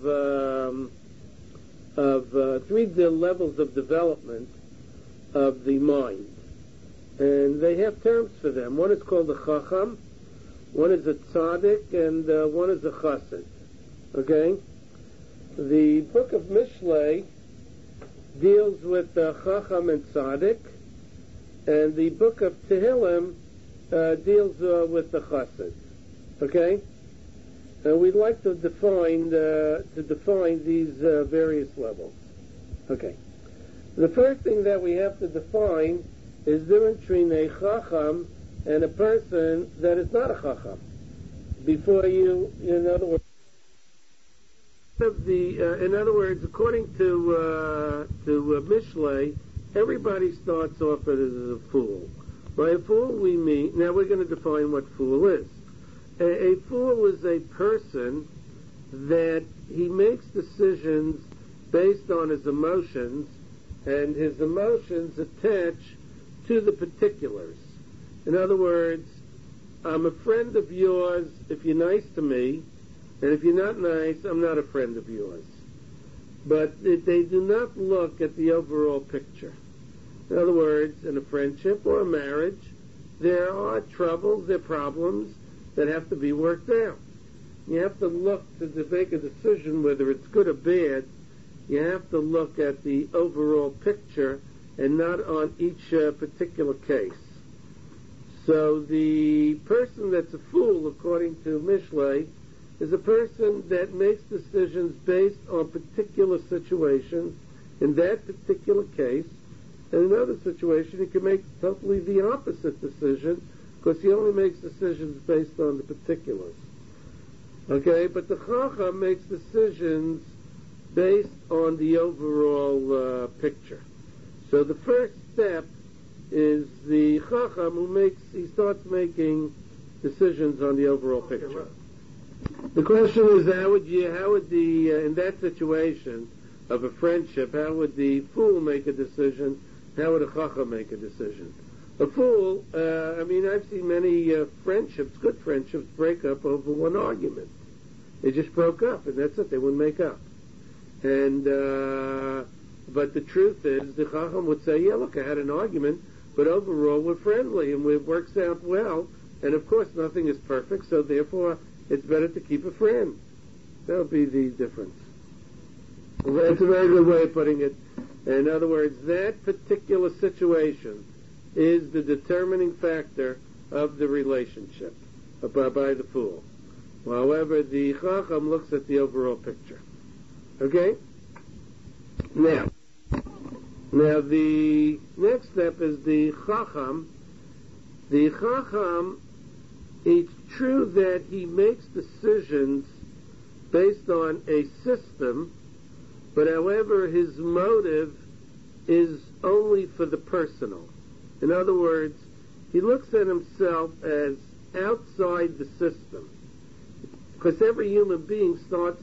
levels of development of the mind, and they have terms for them. One is called a chacham, one is a tzaddik, and one is a chassid. Okay, the book of Mishlei deals with chacham and tzaddik, and the book of Tehillim deals with the chassid. Okay, we'd like to define these various levels. Okay, the first thing that we have to define is the difference between a chacham and a person that is not a chacham. Before you, in other words, according to Mishlei, everybody starts off as a fool. By a fool we mean, now we're going to define what fool is. A fool is a person that he makes decisions based on his emotions, and his emotions attach to the particulars. In other words, I'm a friend of yours if you're nice to me, and if you're not nice, I'm not a friend of yours. But they do not look at the overall picture. In other words, in a friendship or a marriage, there are troubles, there are problems that have to be worked out. You have to look to make a decision whether it's good or bad. You have to look at the overall picture and not on each particular case. So the person that's a fool, according to Mishlei, is a person that makes decisions based on particular situations. In that particular case, in another situation, he can make totally the opposite decision, because he only makes decisions based on the particulars. Okay, but the chacham makes decisions based on the overall picture. So the first step is the chacham he starts making decisions on the overall picture. The question is, how would in that situation of a friendship, how would the fool make a decision? How would a chacham make a decision? A fool, I've seen many friendships, good friendships, break up over one argument. They just broke up, and that's it. They wouldn't make up. And but the truth is, the chacham would say, yeah, look, I had an argument, but overall we're friendly, and it works out well. And of course, nothing is perfect, so therefore it's better to keep a friend. That would be the difference. That's a very good way of putting it. In other words, that particular situation is the determining factor of the relationship by the fool. However, the chacham looks at the overall picture. Okay? Now the next step is the chacham. The chacham, it's true that he makes decisions based on a system, but however, his motive is only for the personal. In other words, he looks at himself as outside the system. Because every human being starts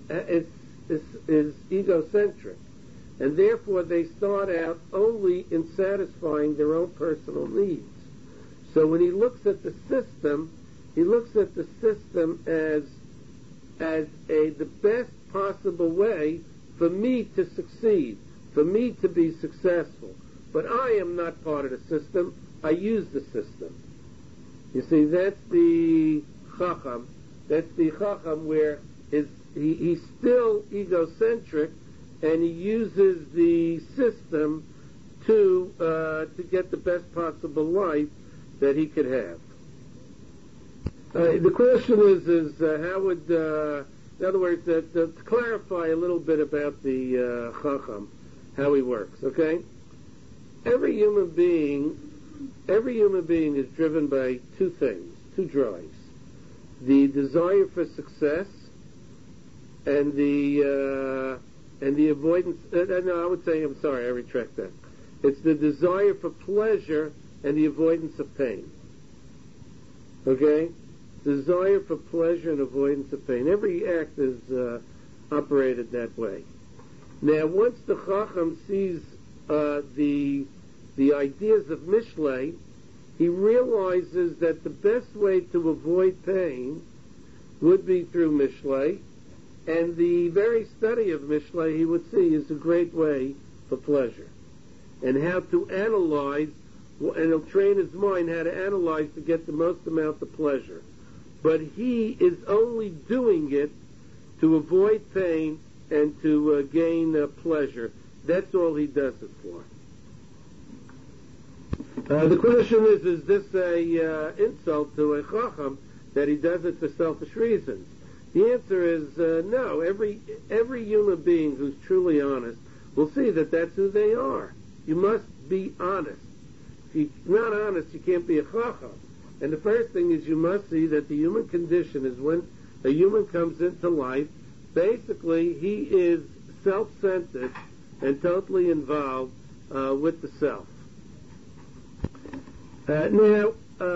is egocentric. And therefore they start out only in satisfying their own personal needs. So when he looks at the system, he looks at the system as the best possible way for me to succeed, for me to be successful. But I am not part of the system. I use the system. You see, that's the Chacham. That's the Chacham where he's still egocentric, and he uses the system to get the best possible life that he could have. The question is how would, in other words, to clarify a little bit about the Chacham, how he works. Okay, every human being is driven by two things, two drives: the desire for success and the avoidance. No, I would say, I'm sorry, I retract that. It's the desire for pleasure and the avoidance of pain. Okay? Desire for pleasure and avoidance of pain. Every act is operated that way. Now, once the Chacham sees the ideas of Mishlei, he realizes that the best way to avoid pain would be through Mishlei, and the very study of Mishlei, he would see, is a great way for pleasure. And how to analyze, and he'll train his mind how to analyze to get the most amount of pleasure. But he is only doing it to avoid pain and to gain pleasure. That's all he does it for. The question is this a insult to a Chacham that he does it for selfish reasons? The answer is no. Every human being who's truly honest will see that that's who they are. You must be honest. If you're not honest, you can't be a Chacham. And the first thing is you must see that the human condition is when a human comes into life, basically he is self-centered and totally involved with the self. Now,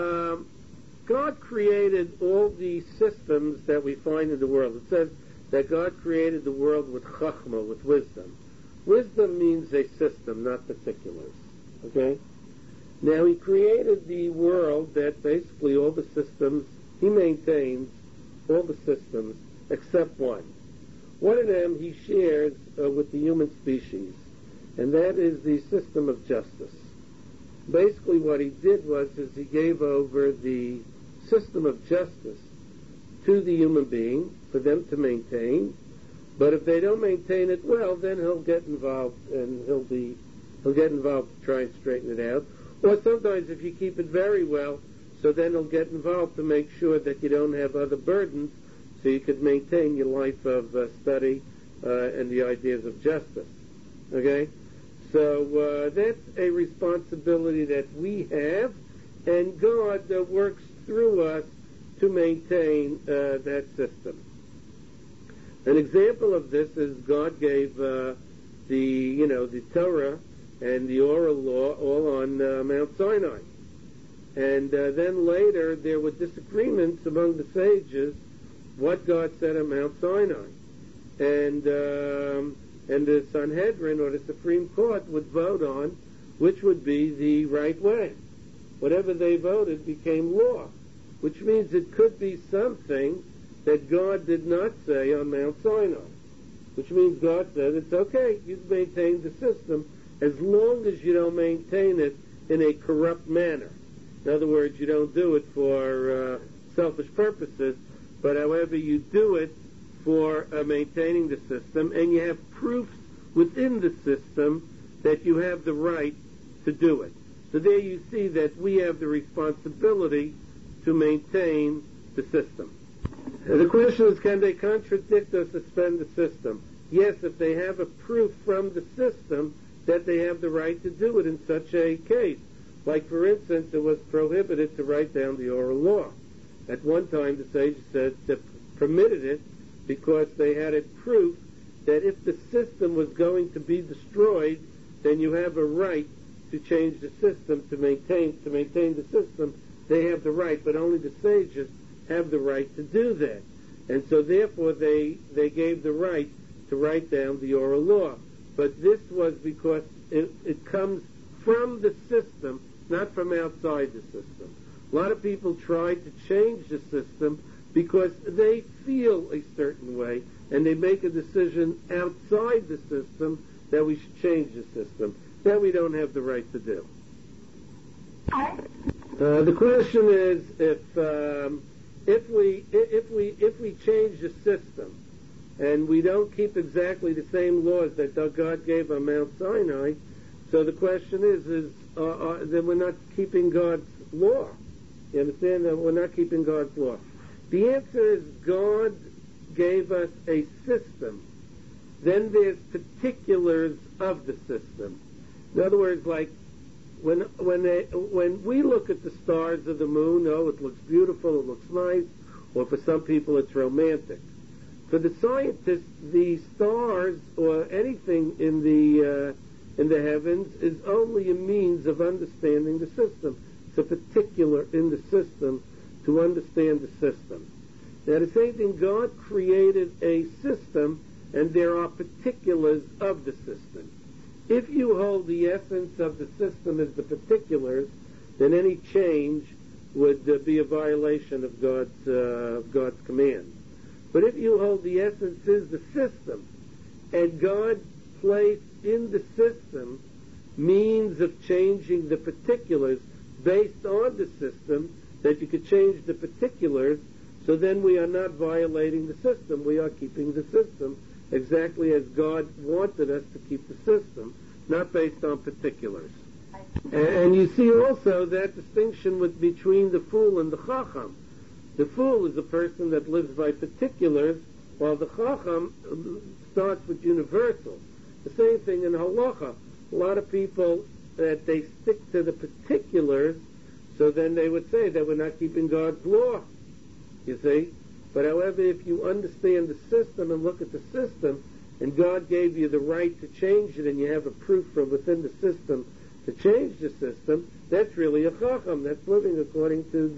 God created all the systems that we find in the world. It says that God created the world with chachma, with wisdom. Wisdom means a system, not particulars. Okay? Now, he created the world that basically all the systems, he maintains all the systems except one. One of them he shares with the human species, and that is the system of justice. Basically what he did was he gave over the system of justice to the human being for them to maintain, but if they don't maintain it well, then he'll get involved and he'll get involved to try and straighten it out. Or sometimes if you keep it very well, so then he'll get involved to make sure that you don't have other burdens, so you could maintain your life of study and the ideas of justice. Okay? So that's a responsibility that we have, and God works through us to maintain that system. An example of this is God gave the Torah and the oral law all on Mount Sinai. And then later there were disagreements among the sages what God said on Mount Sinai. And the Sanhedrin, or the Supreme Court, would vote on which would be the right way. Whatever they voted became law, which means it could be something that God did not say on Mount Sinai, which means God said it's okay, you maintain the system as long as you don't maintain it in a corrupt manner. In other words, you don't do it for selfish purposes, but however you do it for maintaining the system, and you have proofs within the system that you have the right to do it. So there you see that we have the responsibility to maintain the system. The question is, can they contradict or suspend the system? Yes, if they have a proof from the system that they have the right to do it in such a case. Like, for instance, it was prohibited to write down the oral law. At one time, the sages said that permitted it because they had a proof that if the system was going to be destroyed, then you have a right to change the system to maintain the system. They have the right, but only the sages have the right to do that. And so therefore they gave the right to write down the oral law. But this was because it comes from the system, not from outside the system. A lot of people try to change the system because they feel a certain way, and they make a decision outside the system that we should change the system. That we don't have the right to do. The question is, if we change the system and we don't keep exactly the same laws that God gave on Mount Sinai, so the question is then we're not keeping God's law. You understand that we're not keeping God's law? The answer is God gave us a system. Then there's particulars of the system. In other words, like when we look at the stars of the moon, it looks beautiful, it looks nice, or for some people it's romantic. For the scientists, the stars or anything in the heavens is only a means of understanding the system. It's a particular in the system to understand the system. Now, the same thing, God created a system, and there are particulars of the system. If you hold the essence of the system as the particulars, then any change would be a violation of God's command. But if you hold the essence is the system, and God placed in the system means of changing the particulars based on the system, that you could change the particulars, so then we are not violating the system. We are keeping the system exactly as God wanted us to keep the system, not based on particulars. And you see also that distinction between the fool and the chacham. The fool is a person that lives by particulars, while the chacham starts with universal. The same thing in halacha. A lot of people that they stick to the particulars, so then they would say that we're not keeping God's law. You see? But however, if you understand the system and look at the system, and God gave you the right to change it, and you have a proof from within the system to change the system, that's really a chacham. That's living according to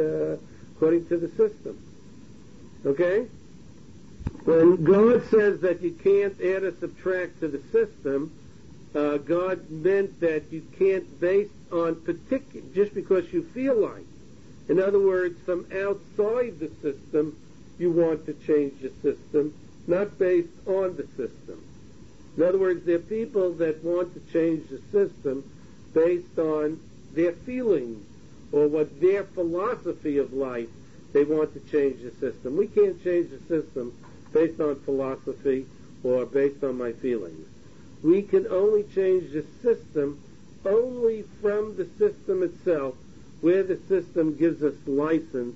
the system. Okay? When God says that you can't add or subtract to the system, God meant that you can't base on particular, just because you feel like. In other words, from outside the system, you want to change the system, not based on the system. In other words, there are people that want to change the system based on their feelings or what their philosophy of life, they want to change the system. We can't change the system based on philosophy or based on my feelings. We can only change the system only from the system itself, where the system gives us license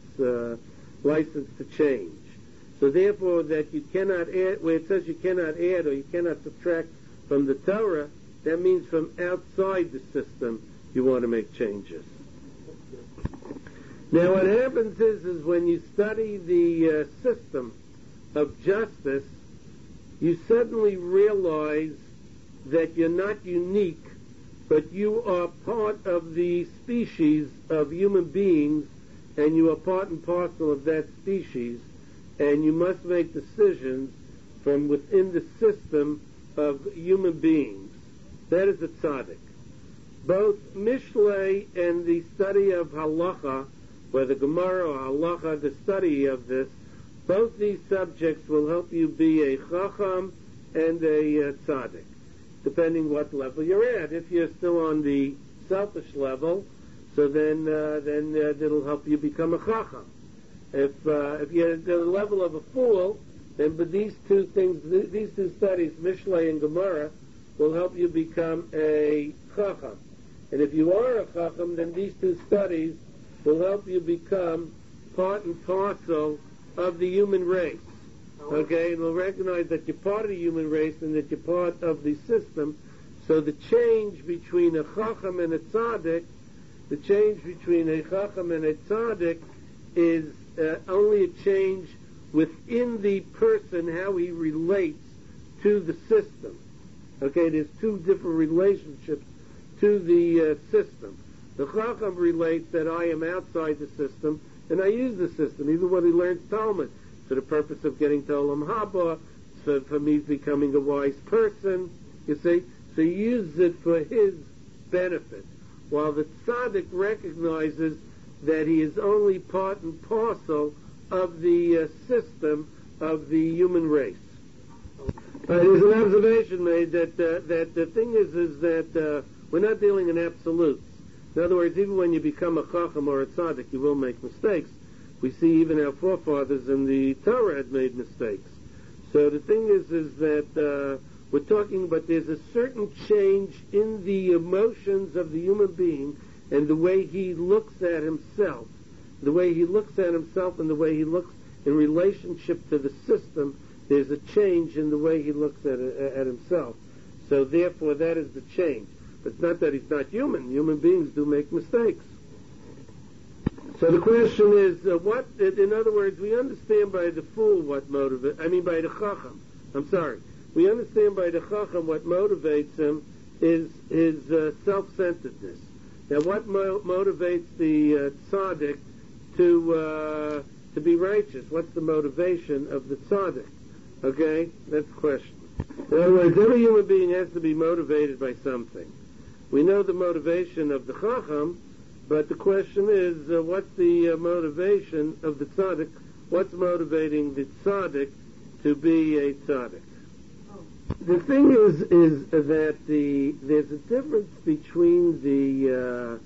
to change. So therefore, that you cannot add, where it says you cannot add or you cannot subtract from the Torah, that means from outside the system you want to make changes. Now what happens is when you study the system of justice, you suddenly realize that you're not unique, but you are part of the species of human beings, and you are part and parcel of that species, and you must make decisions from within the system of human beings. That is a tzaddik. Both Mishlei and the study of halacha, whether Gemara or halacha, the study of this, both these subjects will help you be a chacham and a tzaddik, depending what level you're at. If you're still on the selfish level, so then it'll help you become a chacham. If you're at the level of a fool, then but these two studies, Mishlei and Gemara, will help you become a chacham. And if you are a chacham, then these two studies will help you become part and parcel of the human race. Okay, and we'll recognize that you're part of the human race and that you're part of the system. So the change between a chacham and a tzaddik, is only a change within the person, how he relates to the system. Okay, there's two different relationships to the system. The chacham relates that I am outside the system, and I use the system, even when he learns Talmud, for the purpose of getting to Olam Haba, for me becoming a wise person, you see? So he uses it for his benefit, while the tzaddik recognizes that he is only part and parcel of the system of the human race. There's an observation made that the thing is that we're not dealing in absolutes. In other words, even when you become a chacham or a tzaddik, you will make mistakes. we see even our forefathers in the Torah had made mistakes. So the thing is that we're talking about there's a certain change in the emotions of the human being and the way he looks at himself. The way he looks at himself and the way he looks in relationship to the system, there's a change in the way he looks at himself. So therefore that is the change. But it's not that he's not human. Human beings do make mistakes. So the question is, in other words, we understand by the fool what motivates, by the chacham. We understand by the chacham what motivates him is his self-centeredness. Now what motivates the tzaddik to be righteous? What's the motivation of the tzaddik? Okay? That's the question. In other words, every human being has to be motivated by something. We know the motivation of the chacham, but the question is, what's the motivation of the tzaddik? What's motivating the tzaddik to be a tzaddik? The thing is that there's a difference between the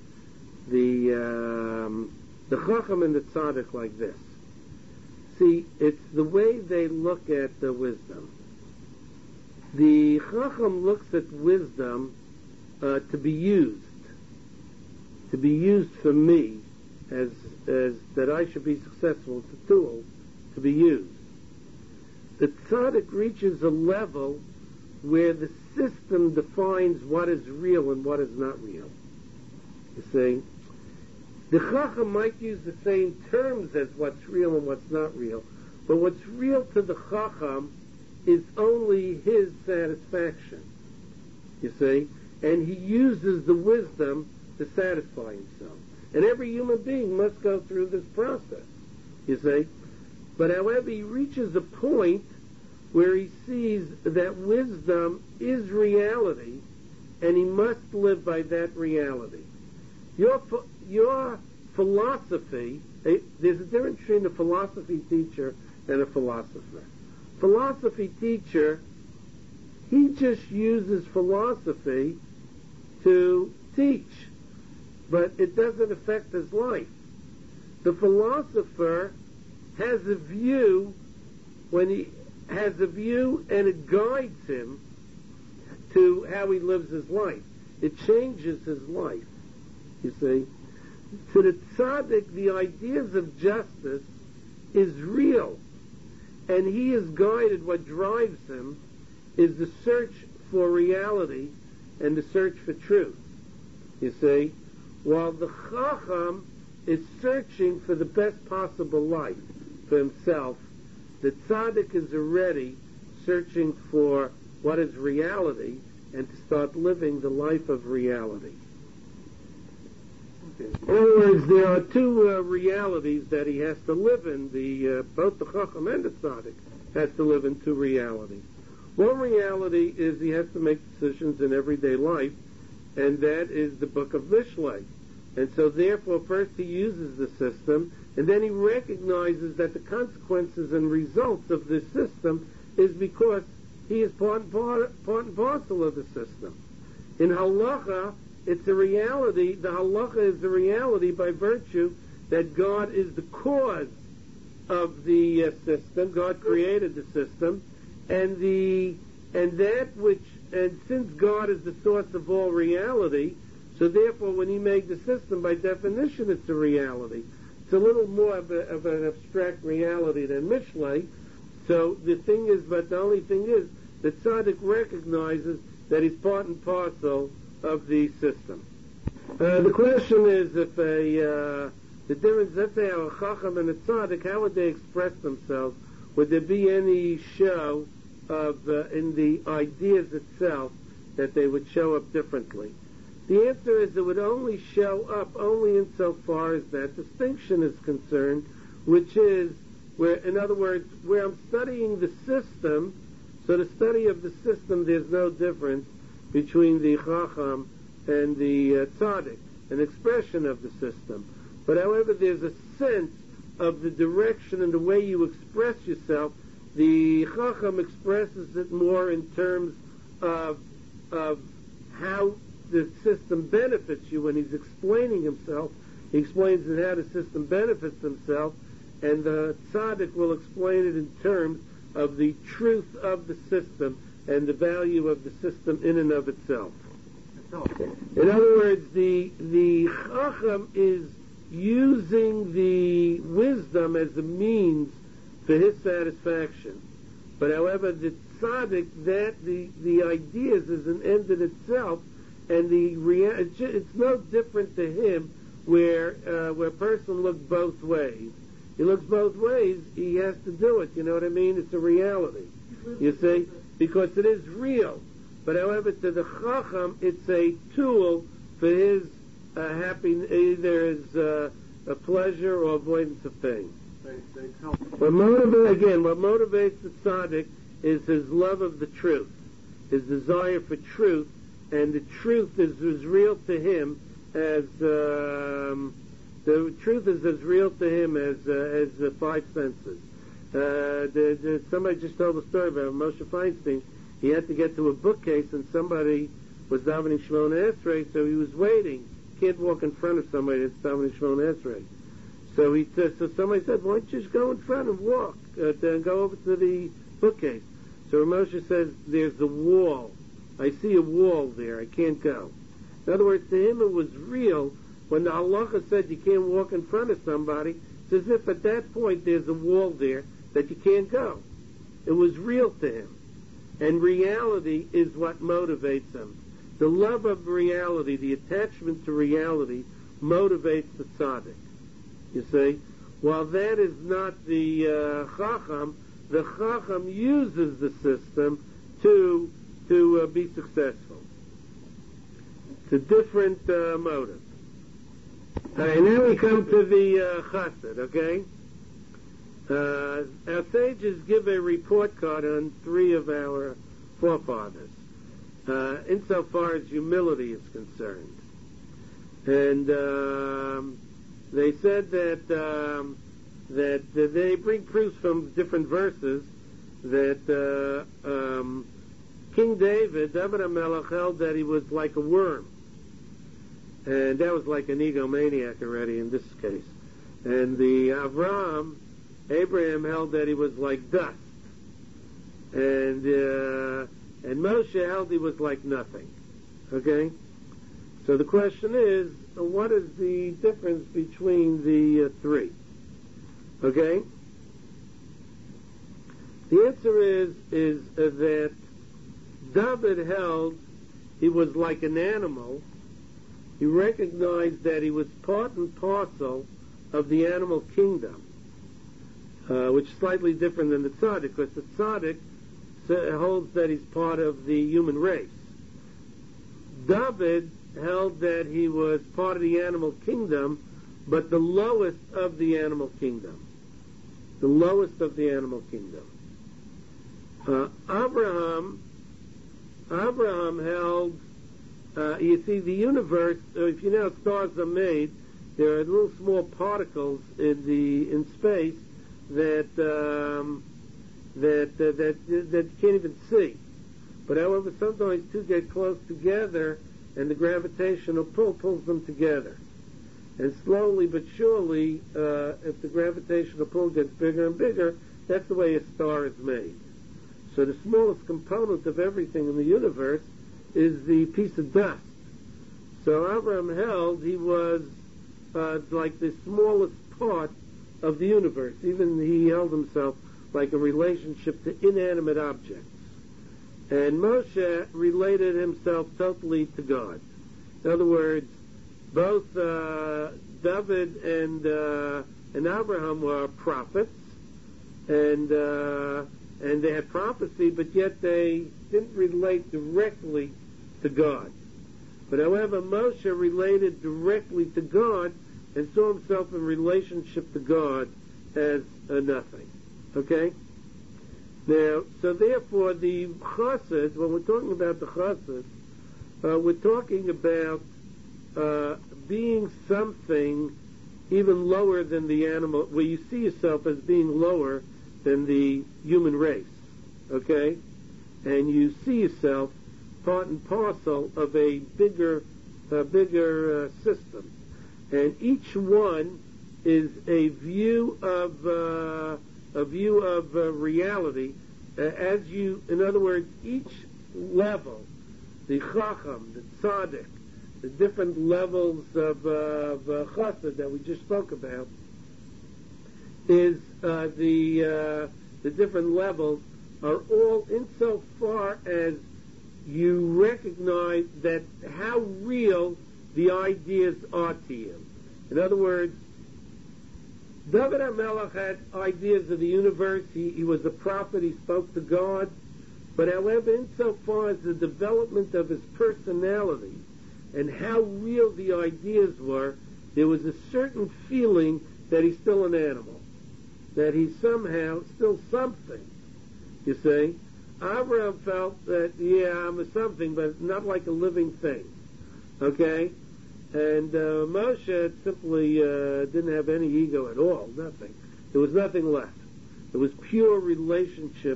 chacham and the tzaddik like this. See, it's the way they look at the wisdom. The chacham looks at wisdom to be used for me, as that I should be successful. It's a tool to be used. The tzaddik reaches a level where the system defines what is real and what is not real. You see? The chacham might use the same terms as what's real and what's not real, but what's real to the chacham is only his satisfaction. You see? And he uses the wisdom to satisfy himself. And every human being must go through this process. You see? But however, he reaches a point where he sees that wisdom is reality, and he must live by that reality. Your philosophy, there's a difference between a philosophy teacher and a philosopher. Philosophy teacher, he just uses philosophy to teach, but it doesn't affect his life. The philosopher has a view and it guides him to how he lives his life. It changes his life, you see. To the tzaddik, the ideas of justice is real, and he is guided. What drives him is the search for reality and the search for truth, you see, while the chacham is searching for the best possible life for himself. The tzaddik is already searching for what is reality and to start living the life of reality. Okay. In other words, there are two realities that he has to live in. Both the chacham and the tzaddik has to live in two realities. One reality is he has to make decisions in everyday life, and that is the book of Mishlei. And so therefore, first he uses the system, and then he recognizes that the consequences and results of this system is because he is part and parcel of the system. In halacha, it's a reality. The halacha is the reality by virtue that God is the cause of the system. God created the system, and since God is the source of all reality, so therefore when he made the system, by definition it's a reality. It's a little more of an abstract reality than Mishlei. So the only thing is, the tzaddik recognizes that he's part and parcel of the system. The question is, if the difference, let's say a chacham and a tzaddik, how would they express themselves? Would there be any show of in the ideas itself that they would show up differently? The answer is it would only show up only insofar as that distinction is concerned, which is where, in other words, where I'm studying the system. So the study of the system, there's no difference between the chacham and the tzaddik, an expression of the system. But however, there's a sense of the direction and the way you express yourself. The chacham expresses it more in terms of how the system benefits you when he's explaining himself. He explains how the system benefits himself, and the tzaddik will explain it in terms of the truth of the system and the value of the system in and of itself. In other words, the chacham is using the wisdom as a means for his satisfaction. But however, the tzaddik, that the ideas is an end in itself, and it's no different to him where a person looks both ways. He looks both ways, he has to do it, you know what I mean? It's a reality, you see, because it is real. But however, to the chacham, it's a tool for his happiness, either his a pleasure or avoidance of pain. What motivates the tzaddik is his love of the truth, his desire for truth, and the truth is as real to him as the truth is as real to him as the five senses. Somebody just told a story about Moshe Feinstein. He had to get to a bookcase, and somebody was davening Shemona Esrei, so he was waiting. Can't walk in front of somebody that's davening Shemona Esrei. So somebody said, "Why don't you just go in front and walk, and go over to the bookcase?" So Moshe says, "There's a wall. I see a wall there. I can't go." In other words, to him it was real. When the halacha said you can't walk in front of somebody, it's as if at that point there's a wall there that you can't go. It was real to him. And reality is what motivates him. The love of reality, the attachment to reality, motivates the tzaddik. You see? While that is not the chacham uses the system to be successful. It's a different motive. And now we come to the chassid, okay? Our sages give a report card on three of our forefathers, insofar as humility is concerned. And they said that they bring proofs from different verses that King David HaMelech, held that he was like a worm. And that was like an egomaniac already in this case. And the Abraham held that he was like dust. And Moshe held he was like nothing. Okay? So the question is, what is the difference between the three? Okay? The answer is that David held he was like an animal. He recognized that he was part and parcel of the animal kingdom, which is slightly different than the tzaddik, because the tzaddik holds that he's part of the human race. David held that he was part of the animal kingdom, but the lowest of the animal kingdom. The lowest of the animal kingdom. Abraham held, you see, the universe, if you know how stars are made, there are little small particles in space that you can't even see. But however, sometimes two get close together, and the gravitational pull pulls them together. And slowly but surely, if the gravitational pull gets bigger and bigger, that's the way a star is made. So the smallest component of everything in the universe is the piece of dust. So Abraham held he was like the smallest part of the universe. Even he held himself like a relationship to inanimate objects. And Moshe related himself totally to God. In other words, both David and Abraham were prophets, and they had prophecy, but yet they didn't relate directly to God. But however, Moshe related directly to God and saw himself in relationship to God as a nothing. Okay? Now, so therefore, the chassid, when we're talking about the chassid, we're talking about being something even lower than the animal, where you see yourself as being lower than the human race, okay? And you see yourself part and parcel of a bigger system. And each one is a view of reality. In other words, each level, the Chacham, the Tzaddik, the different levels of Chassid that we just spoke about, is the different levels are all insofar as you recognize that how real the ideas are to you. In other words, David HaMelech had ideas of the universe. He was a prophet. He spoke to God. But however, insofar as the development of his personality and how real the ideas were, there was a certain feeling that he's still an animal, that he's somehow still something. You see, Abraham felt that, yeah, I'm a something, but not like a living thing. Okay? And Moshe simply didn't have any ego at all, nothing. There was nothing left. It was pure relationship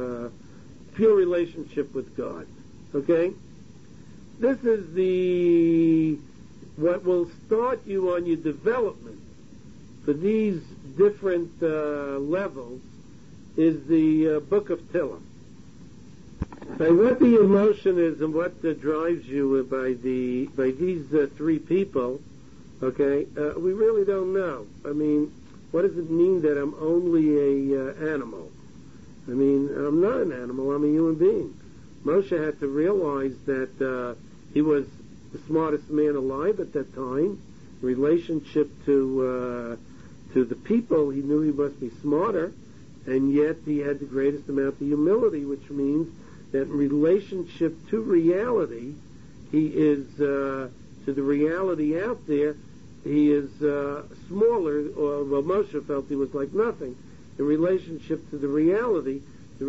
with God. Okay? This is what will start you on your development for these different levels is the Book of Tehillim. And what the emotion is and what drives you by these three people, okay, we really don't know. I mean, what does it mean that I'm only a animal? I mean, I'm not an animal, I'm a human being. Moshe had to realize that he was the smartest man alive at that time. In relationship to the people, he knew he must be smarter, and yet he had the greatest amount of humility, which means that in relationship to reality, he is, to the reality out there, he is smaller, or Moshe felt he was like nothing. In relationship to the reality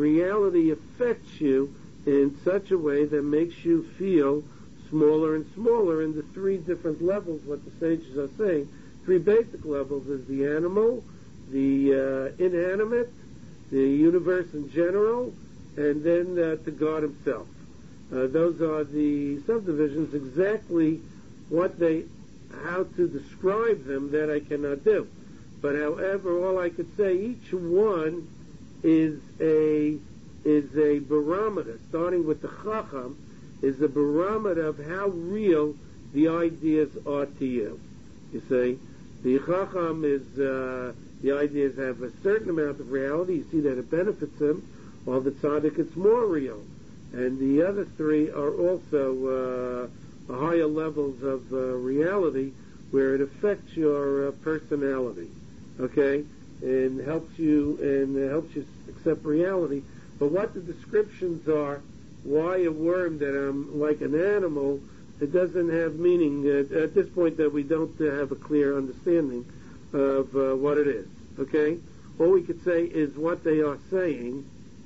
affects you in such a way that makes you feel smaller and smaller in the three different levels, what the sages are saying. Three basic levels is the animal, the inanimate, the universe in general, and then to God himself. Those are the subdivisions. Exactly how to describe them, that I cannot do. But however, all I could say, each one is a barometer, starting with the Chacham, is a barometer of how real the ideas are to you. You see, the Chacham is, the ideas have a certain amount of reality. You see that it benefits him, while the Tzaddik it's more real. And the other three are also higher levels of reality, where it affects your personality, okay, and helps you accept reality. But what the descriptions are, why a worm that I'm like an animal, it doesn't have meaning at this point, that we don't have a clear understanding of what it is. Okay, all we could say is what they are saying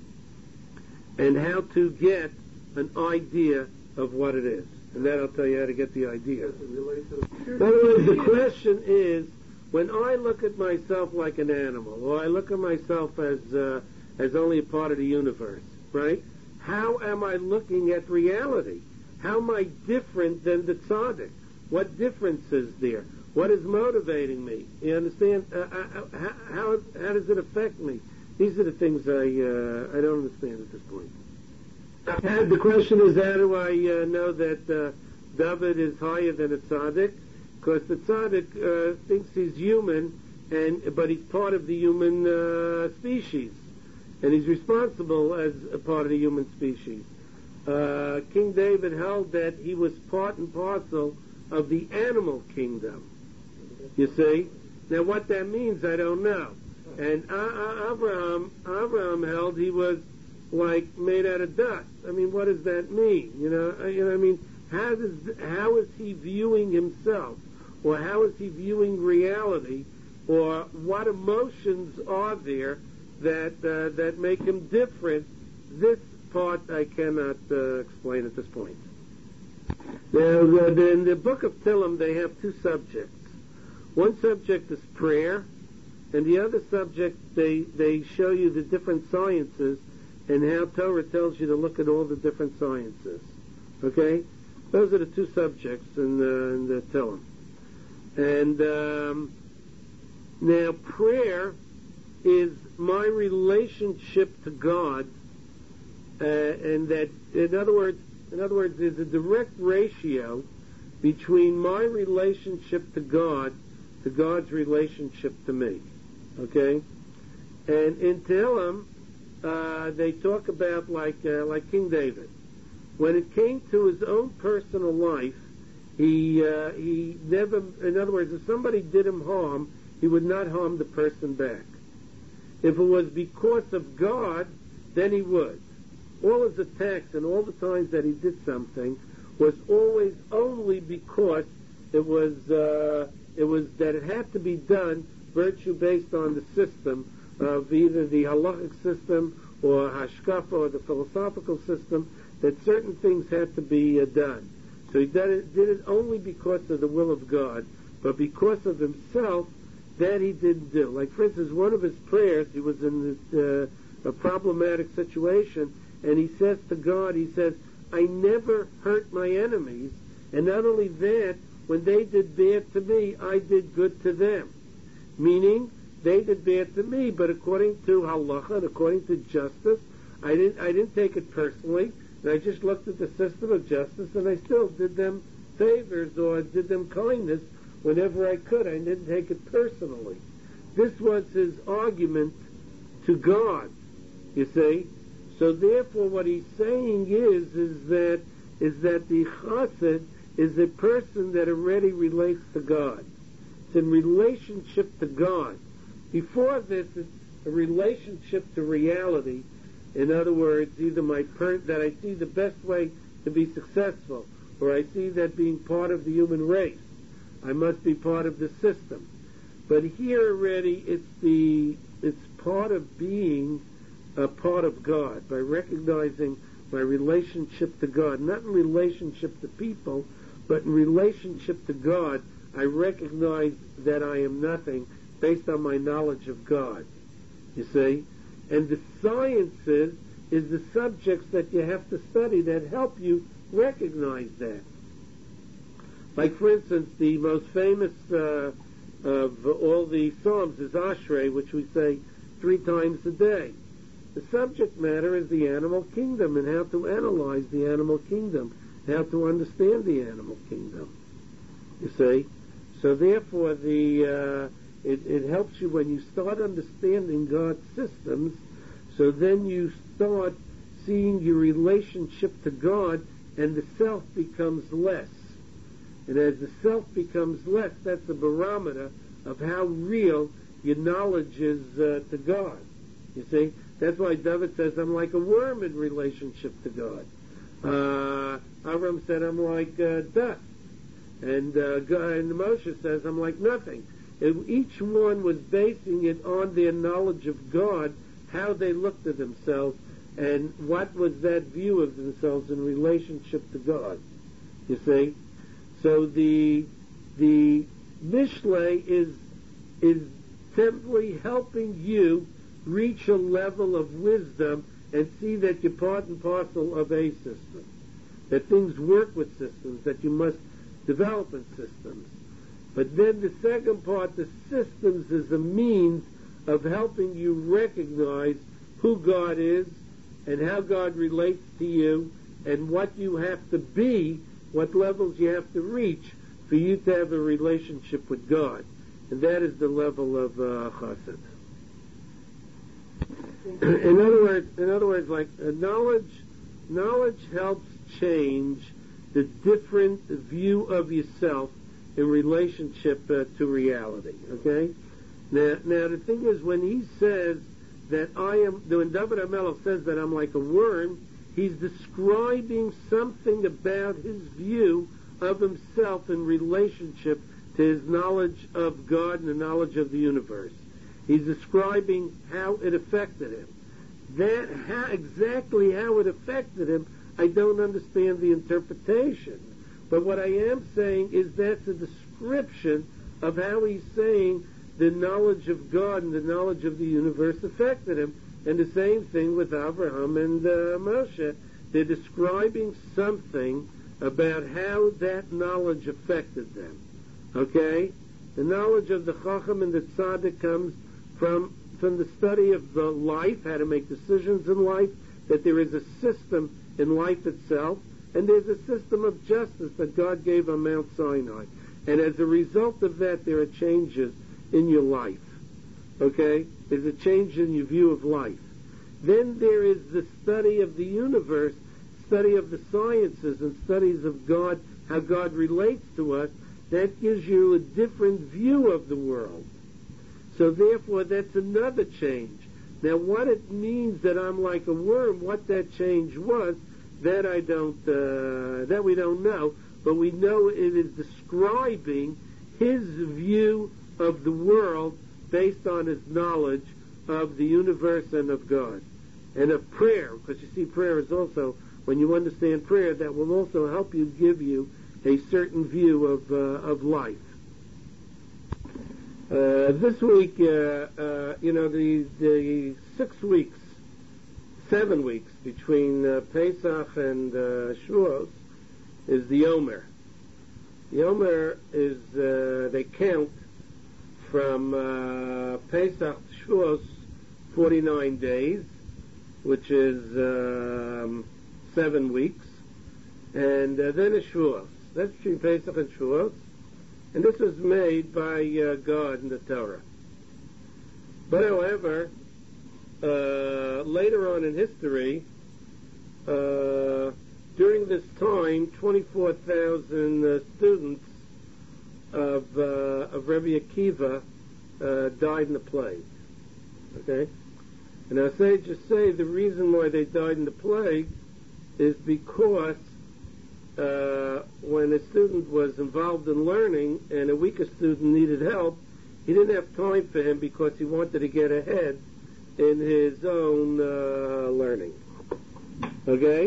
and how to get an idea of what it is. And that I'll tell you how to get the idea. In other words, the question is, when I look at myself like an animal, or I look at myself as only a part of the universe, right? How am I looking at reality? How am I different than the tzaddik? What difference is there? What is motivating me? You understand? How does it affect me? These are the things I don't understand at this point. And the question is, how do I know that David is higher than a tzaddik? Because the tzaddik thinks he's human, but he's part of the human species, and he's responsible as a part of the human species. King David held that he was part and parcel of the animal kingdom. You see? Now what that means, I don't know. And Abraham held he was like made out of dust. I mean, what does that mean? You know what I mean? How is he viewing himself? Or how is he viewing reality? Or what emotions are there that make him different? This part I cannot explain at this point. Now, in the Book of Tehillim, they have two subjects. One subject is prayer, and the other subject, they show you the different sciences and how Torah tells you to look at all the different sciences. Okay? Those are the two subjects in the Tehillim. And Now, prayer is my relationship to God, and that, in other words, there's a direct ratio between my relationship to God to God's relationship to me. Okay? And in Tehillim, they talk about like King David. When it came to his own personal life, he never, in other words, if somebody did him harm, he would not harm the person back. If it was because of God, then he would. All his attacks and all the times that he did something was always only because it was that it had to be done, virtue based on the system of either the halachic system or hashkafa or the philosophical system, that certain things had to be done. So he did it only because of the will of God, but because of himself, that he didn't do. Like, for instance, one of his prayers, he was in a problematic situation, and he says to God, he says, I never hurt my enemies, and not only that, when they did bad to me, I did good to them. Meaning, they did bad to me, but according to halacha, and according to justice, I didn't take it personally, and I just looked at the system of justice, and I still did them favors or did them kindness whenever I could. I didn't take it personally. This was his argument to God, you see. So therefore, what he's saying is that the chassid is a person that already relates to God. It's in relationship to God. Before this, it's a relationship to reality. In other words, either that I see the best way to be successful, or I see that being part of the human race, I must be part of the system. But here already, it's part of being a part of God, by recognizing my relationship to God, not in relationship to people, but in relationship to God. I recognize that I am nothing based on my knowledge of God, you see. And the sciences is the subjects that you have to study that help you recognize that. Like, for instance, the most famous of all the Psalms is Ashrei, which we say 3 times a day. The subject matter is the animal kingdom and how to analyze the animal kingdom, how to understand the animal kingdom. You see? So therefore, it helps you when you start understanding God's systems, so then you start seeing your relationship to God, and the self becomes less. And as the self becomes less, that's a barometer of how real your knowledge is to God. You see? That's why David says, I'm like a worm in relationship to God. Avram said, I'm like dust. And Moshe says, I'm like nothing. And each one was basing it on their knowledge of God, how they looked at themselves, and what was that view of themselves in relationship to God. You see? So the Mishlei is simply helping you reach a level of wisdom and see that you're part and parcel of a system, that things work with systems, that you must develop in systems. But then the second part, the systems, is a means of helping you recognize who God is and how God relates to you and what you have to be, what levels you have to reach for you to have a relationship with God. And that is the level of chassid. In other words, like knowledge helps change the different view of yourself in relationship to reality. Okay. Now the thing is, when he says that when David HaMelech says that I'm like a worm, he's describing something about his view of himself in relationship to his knowledge of God and the knowledge of the universe. He's describing how it affected him. Exactly how it affected him, I don't understand the interpretation. But what I am saying is that's a description of how he's saying the knowledge of God and the knowledge of the universe affected him. And the same thing with Abraham and Moshe. They're describing something about how that knowledge affected them. Okay? The knowledge of the Chacham and the Tzaddik comes from the study of the life, how to make decisions in life, that there is a system in life itself, and there's a system of justice that God gave on Mount Sinai. And as a result of that, there are changes in your life. Okay? There's a change in your view of life. Then there is the study of the universe, study of the sciences, and studies of God, how God relates to us. That gives you a different view of the world. So therefore, that's another change. Now, what it means that I'm like a worm, what that change was, that we don't know, but we know it is describing his view of the world based on his knowledge of the universe and of God. And of prayer, because you see, prayer is also, when you understand prayer, that will also help you, give you a certain view of life. This week, the 6 weeks, 7 weeks between Pesach and Shavuos is the Omer. The Omer is, they count from Pesach to Shavuos 49 days, which is 7 weeks, and then a Shavuos. That's between Pesach and Shavuos. And this was made by God in the Torah. But however, later on in history, during this time, 24,000 students of Rebbe Akiva died in the plague. Okay? And our sages say the reason why they died in the plague is because when a student was involved in learning and a weaker student needed help, he didn't have time for him because he wanted to get ahead in his own learning. Okay?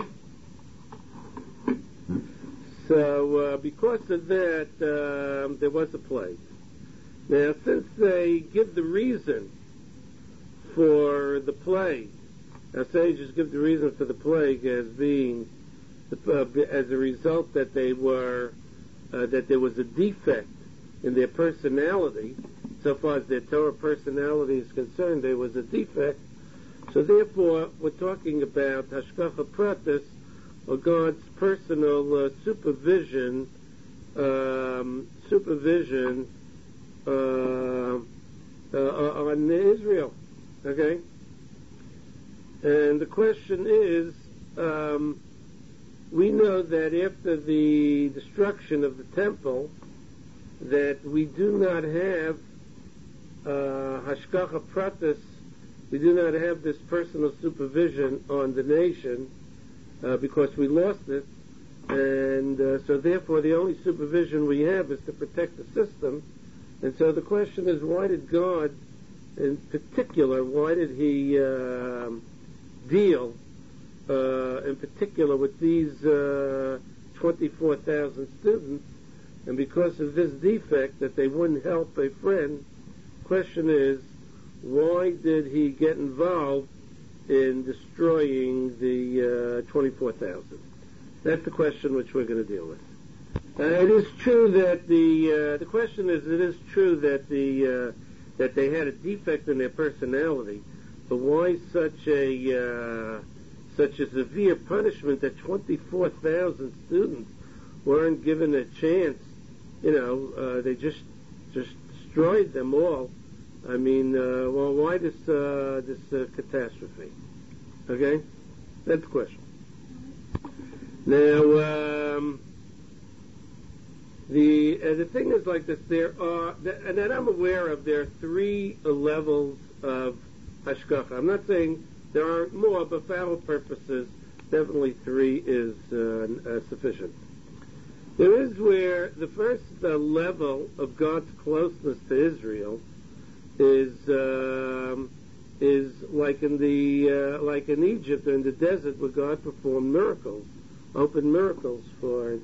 So because of that, there was a plague. Now, since they give the reason for the plague, our sages give the reason for the plague as being as a result that there was a defect in their personality. So far as their Torah personality is concerned, there was a defect. So therefore, we're talking about Hashgacha Pratis, or God's personal supervision on Israel. Okay? And the question is, we know that after the destruction of the temple, that we do not have Hashgacha Pratis, we do not have this personal supervision on the nation because we lost it, and so therefore the only supervision we have is to protect the system. And so the question is, why did God, in particular, why did he deal in particular with these 24,000 students? And because of this defect that they wouldn't help a friend, question is, why did he get involved in destroying the 24,000? That's the question which we're going to deal with. It is true that the question is, it is true that that they had a defect in their personality, but why such a severe punishment that 24,000 students weren't given a chance? They just destroyed them all. I mean, why this catastrophe? Okay, that's the question. Now, the thing is like this. There are, and that I'm aware of, there are 3 levels of hashgacha. I'm not saying there aren't more, but for our purposes, definitely 3 is sufficient. There is where the first level of God's closeness to Israel is like in Egypt or in the desert, where God performed miracles, opened miracles for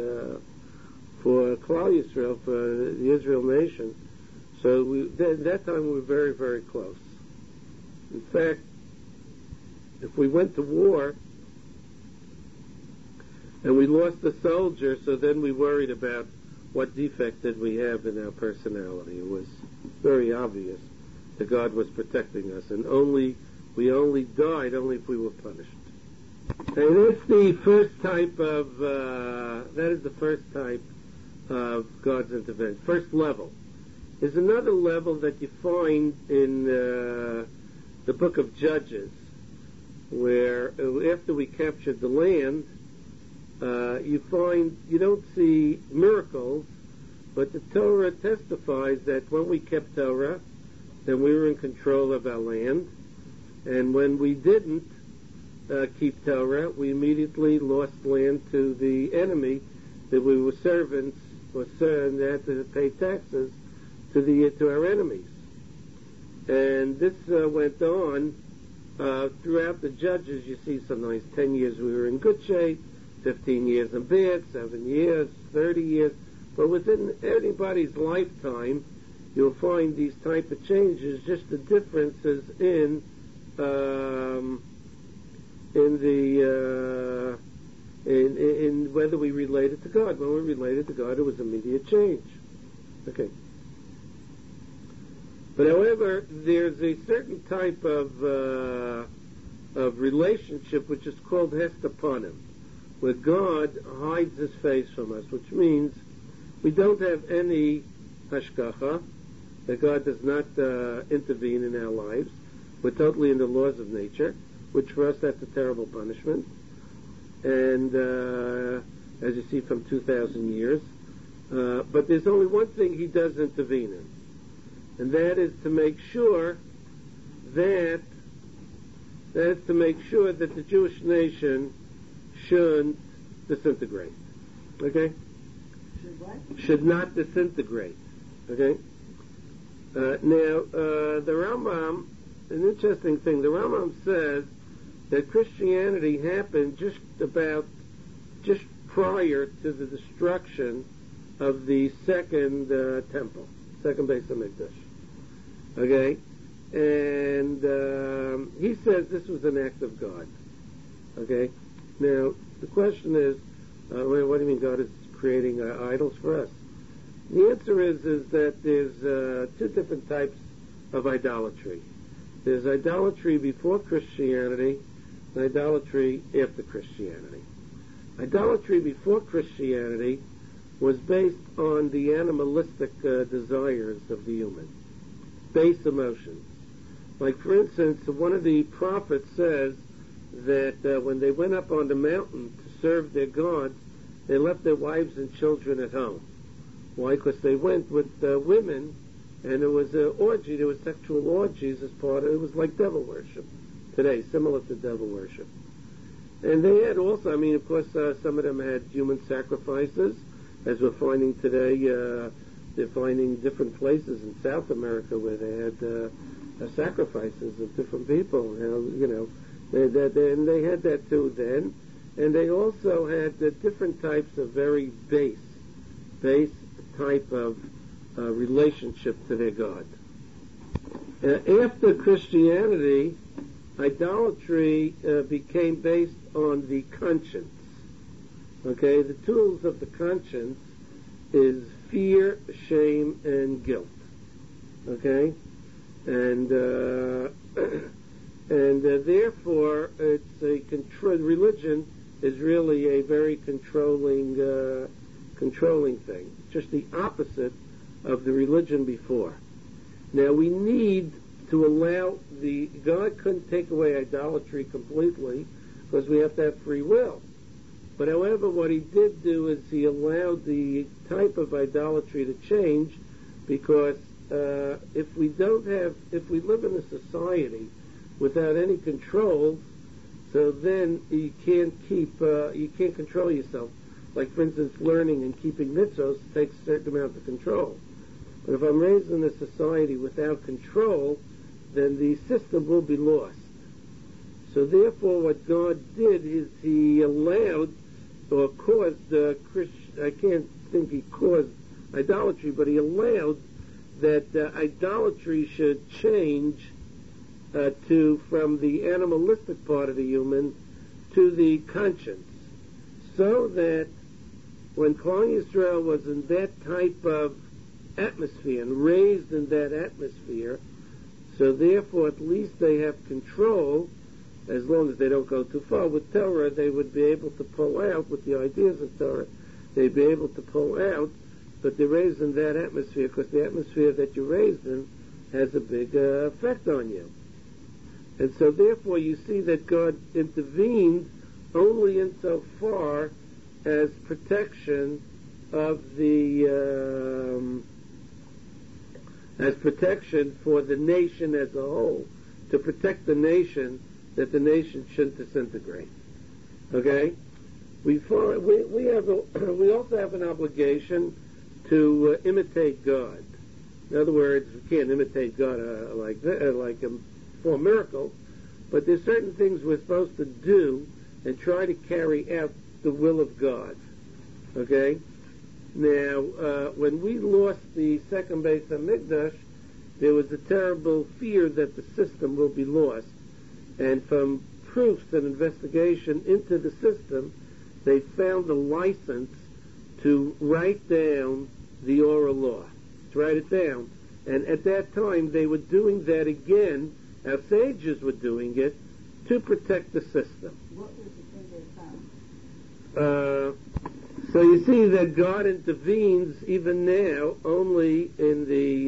Klal Yisrael, for the Israel nation. So that time we were very, very close. In fact, if we went to war and we lost a soldier, so then we worried about what defect did we have in our personality. It was very obvious that God was protecting us, and we only died only if we were punished. And that's the first type of, that is the first type of God's intervention. First level. There's another level that you find in the book of Judges, where after we captured the land, you don't see miracles, but the Torah testifies that when we kept Torah, then we were in control of our land, and when we didn't keep Torah, we immediately lost land to the enemy, that we were servants, and had to pay taxes to our enemies. And this went on throughout the Judges. You see sometimes 10 years we were in good shape, 15 years in bad, 7 years, 30 years. But within anybody's lifetime, you'll find these type of changes, just the differences in whether we related to God. When we related to God, it was immediate change. Okay. But however, there's a certain type of relationship which is called hestaponim, where God hides His face from us, which means we don't have any hashgacha, that God does not intervene in our lives. We're totally in the laws of nature, which for us that's a terrible punishment. And as you see from 2,000 years. But there's only one thing He does intervene in, and that is to make sure that the Jewish nation shouldn't disintegrate. Okay? Should what? Should not disintegrate. Okay? Now, the Rambam, an interesting thing, the Rambam says that Christianity happened just prior to the destruction of the second temple, second Beis Hamikdash. Okay? And he says this was an act of God. Okay? Now, the question is, what do you mean God is creating idols for us? The answer is that there's two different types of idolatry. There's idolatry before Christianity and idolatry after Christianity. Idolatry before Christianity was based on the animalistic desires of the human, base emotions. Like, for instance, one of the prophets says that when they went up on the mountain to serve their gods, they left their wives and children at home. Why? Because they went with women, and it was an orgy. There was sexual orgies as part of it. It was like devil worship today, similar to devil worship. And they had also, of course, some of them had human sacrifices, as we're finding today. They're finding different places in South America where they had sacrifices of different people. And they had that too then. And they also had different types of very base type of relationship to their God. After Christianity, idolatry became based on the conscience. Okay, the tools of the conscience is fear, shame, and guilt. Okay, and therefore it's a religion is really a very controlling thing. It's just the opposite of the religion before. Now we need to allow God couldn't take away idolatry completely because we have to have free will. But however, what He did do is He allowed the type of idolatry to change, because if we live in a society without any control, so then you can't control yourself. Like, for instance, learning and keeping mitzvos takes a certain amount of control. But if I'm raised in a society without control, then the system will be lost. So therefore, what God did is He allowed or caused I can't think He caused idolatry, but He allowed that idolatry should change from the animalistic part of the human to the conscience, so that when Klal Yisrael was in that type of atmosphere and raised in that atmosphere, so therefore at least they have control. As long as they don't go too far with Torah, they would be able to pull out with the ideas of Torah. They'd be able to pull out, but they're raised in that atmosphere because the atmosphere that you're raised in has a big effect on you. And so therefore you see that God intervened only insofar as protection of the as protection for the nation as a whole, to protect the nation, that the nation shouldn't disintegrate. Okay, we also have an obligation to imitate God. In other words, we can't imitate God like for miracles, but there's certain things we're supposed to do and try to carry out the will of God. Okay? Now, when we lost the second Beis HaMikdash, there was a terrible fear that the system will be lost. And from proofs and investigation into the system, they found a license to write down the oral law, to write it down. And at that time, they were doing that again. Our sages were doing it to protect the system. What was the thing they found? So you see that God intervenes even now only in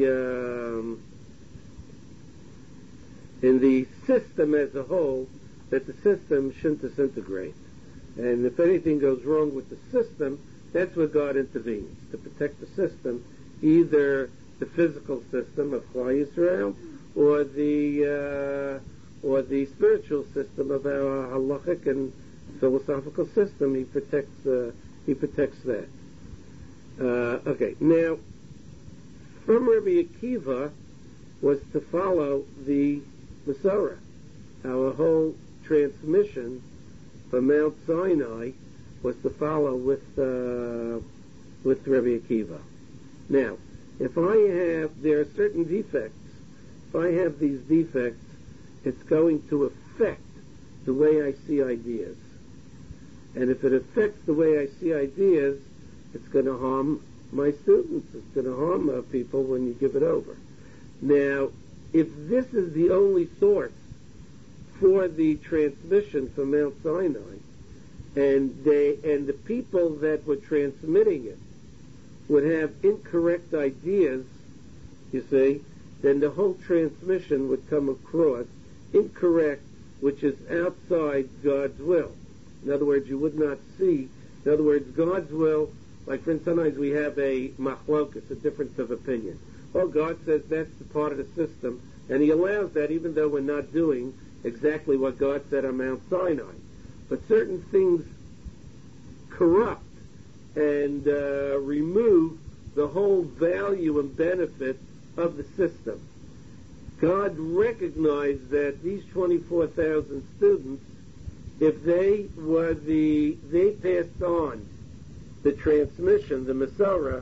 the system as a whole, that the system shouldn't disintegrate. And if anything goes wrong with the system, that's where God intervenes, to protect the system, either the physical system of Klal Yisrael or the spiritual system of our halachic and philosophical system. He protects that. Okay, now, from Rabbi Akiva was to follow the Masorah. Our whole transmission from Mount Sinai was to follow with Rabbi Akiva. Now, there are certain defects. If I have these defects, it's going to affect the way I see ideas. And if it affects the way I see ideas, it's going to harm my students. It's going to harm people when you give it over. Now, if this is the only source for the transmission from Mount Sinai, and the people that were transmitting it would have incorrect ideas, you see, then the whole transmission would come across incorrect, which is outside God's will. In other words, you would not see. In other words, God's will, like for instance, sometimes we have a machlokas, a difference of opinion. Well, God says that's the part of the system, and He allows that even though we're not doing exactly what God said on Mount Sinai. But certain things corrupt and remove the whole value and benefit of the system. God recognized that these 24,000 students, if they passed on the transmission, the Masorah,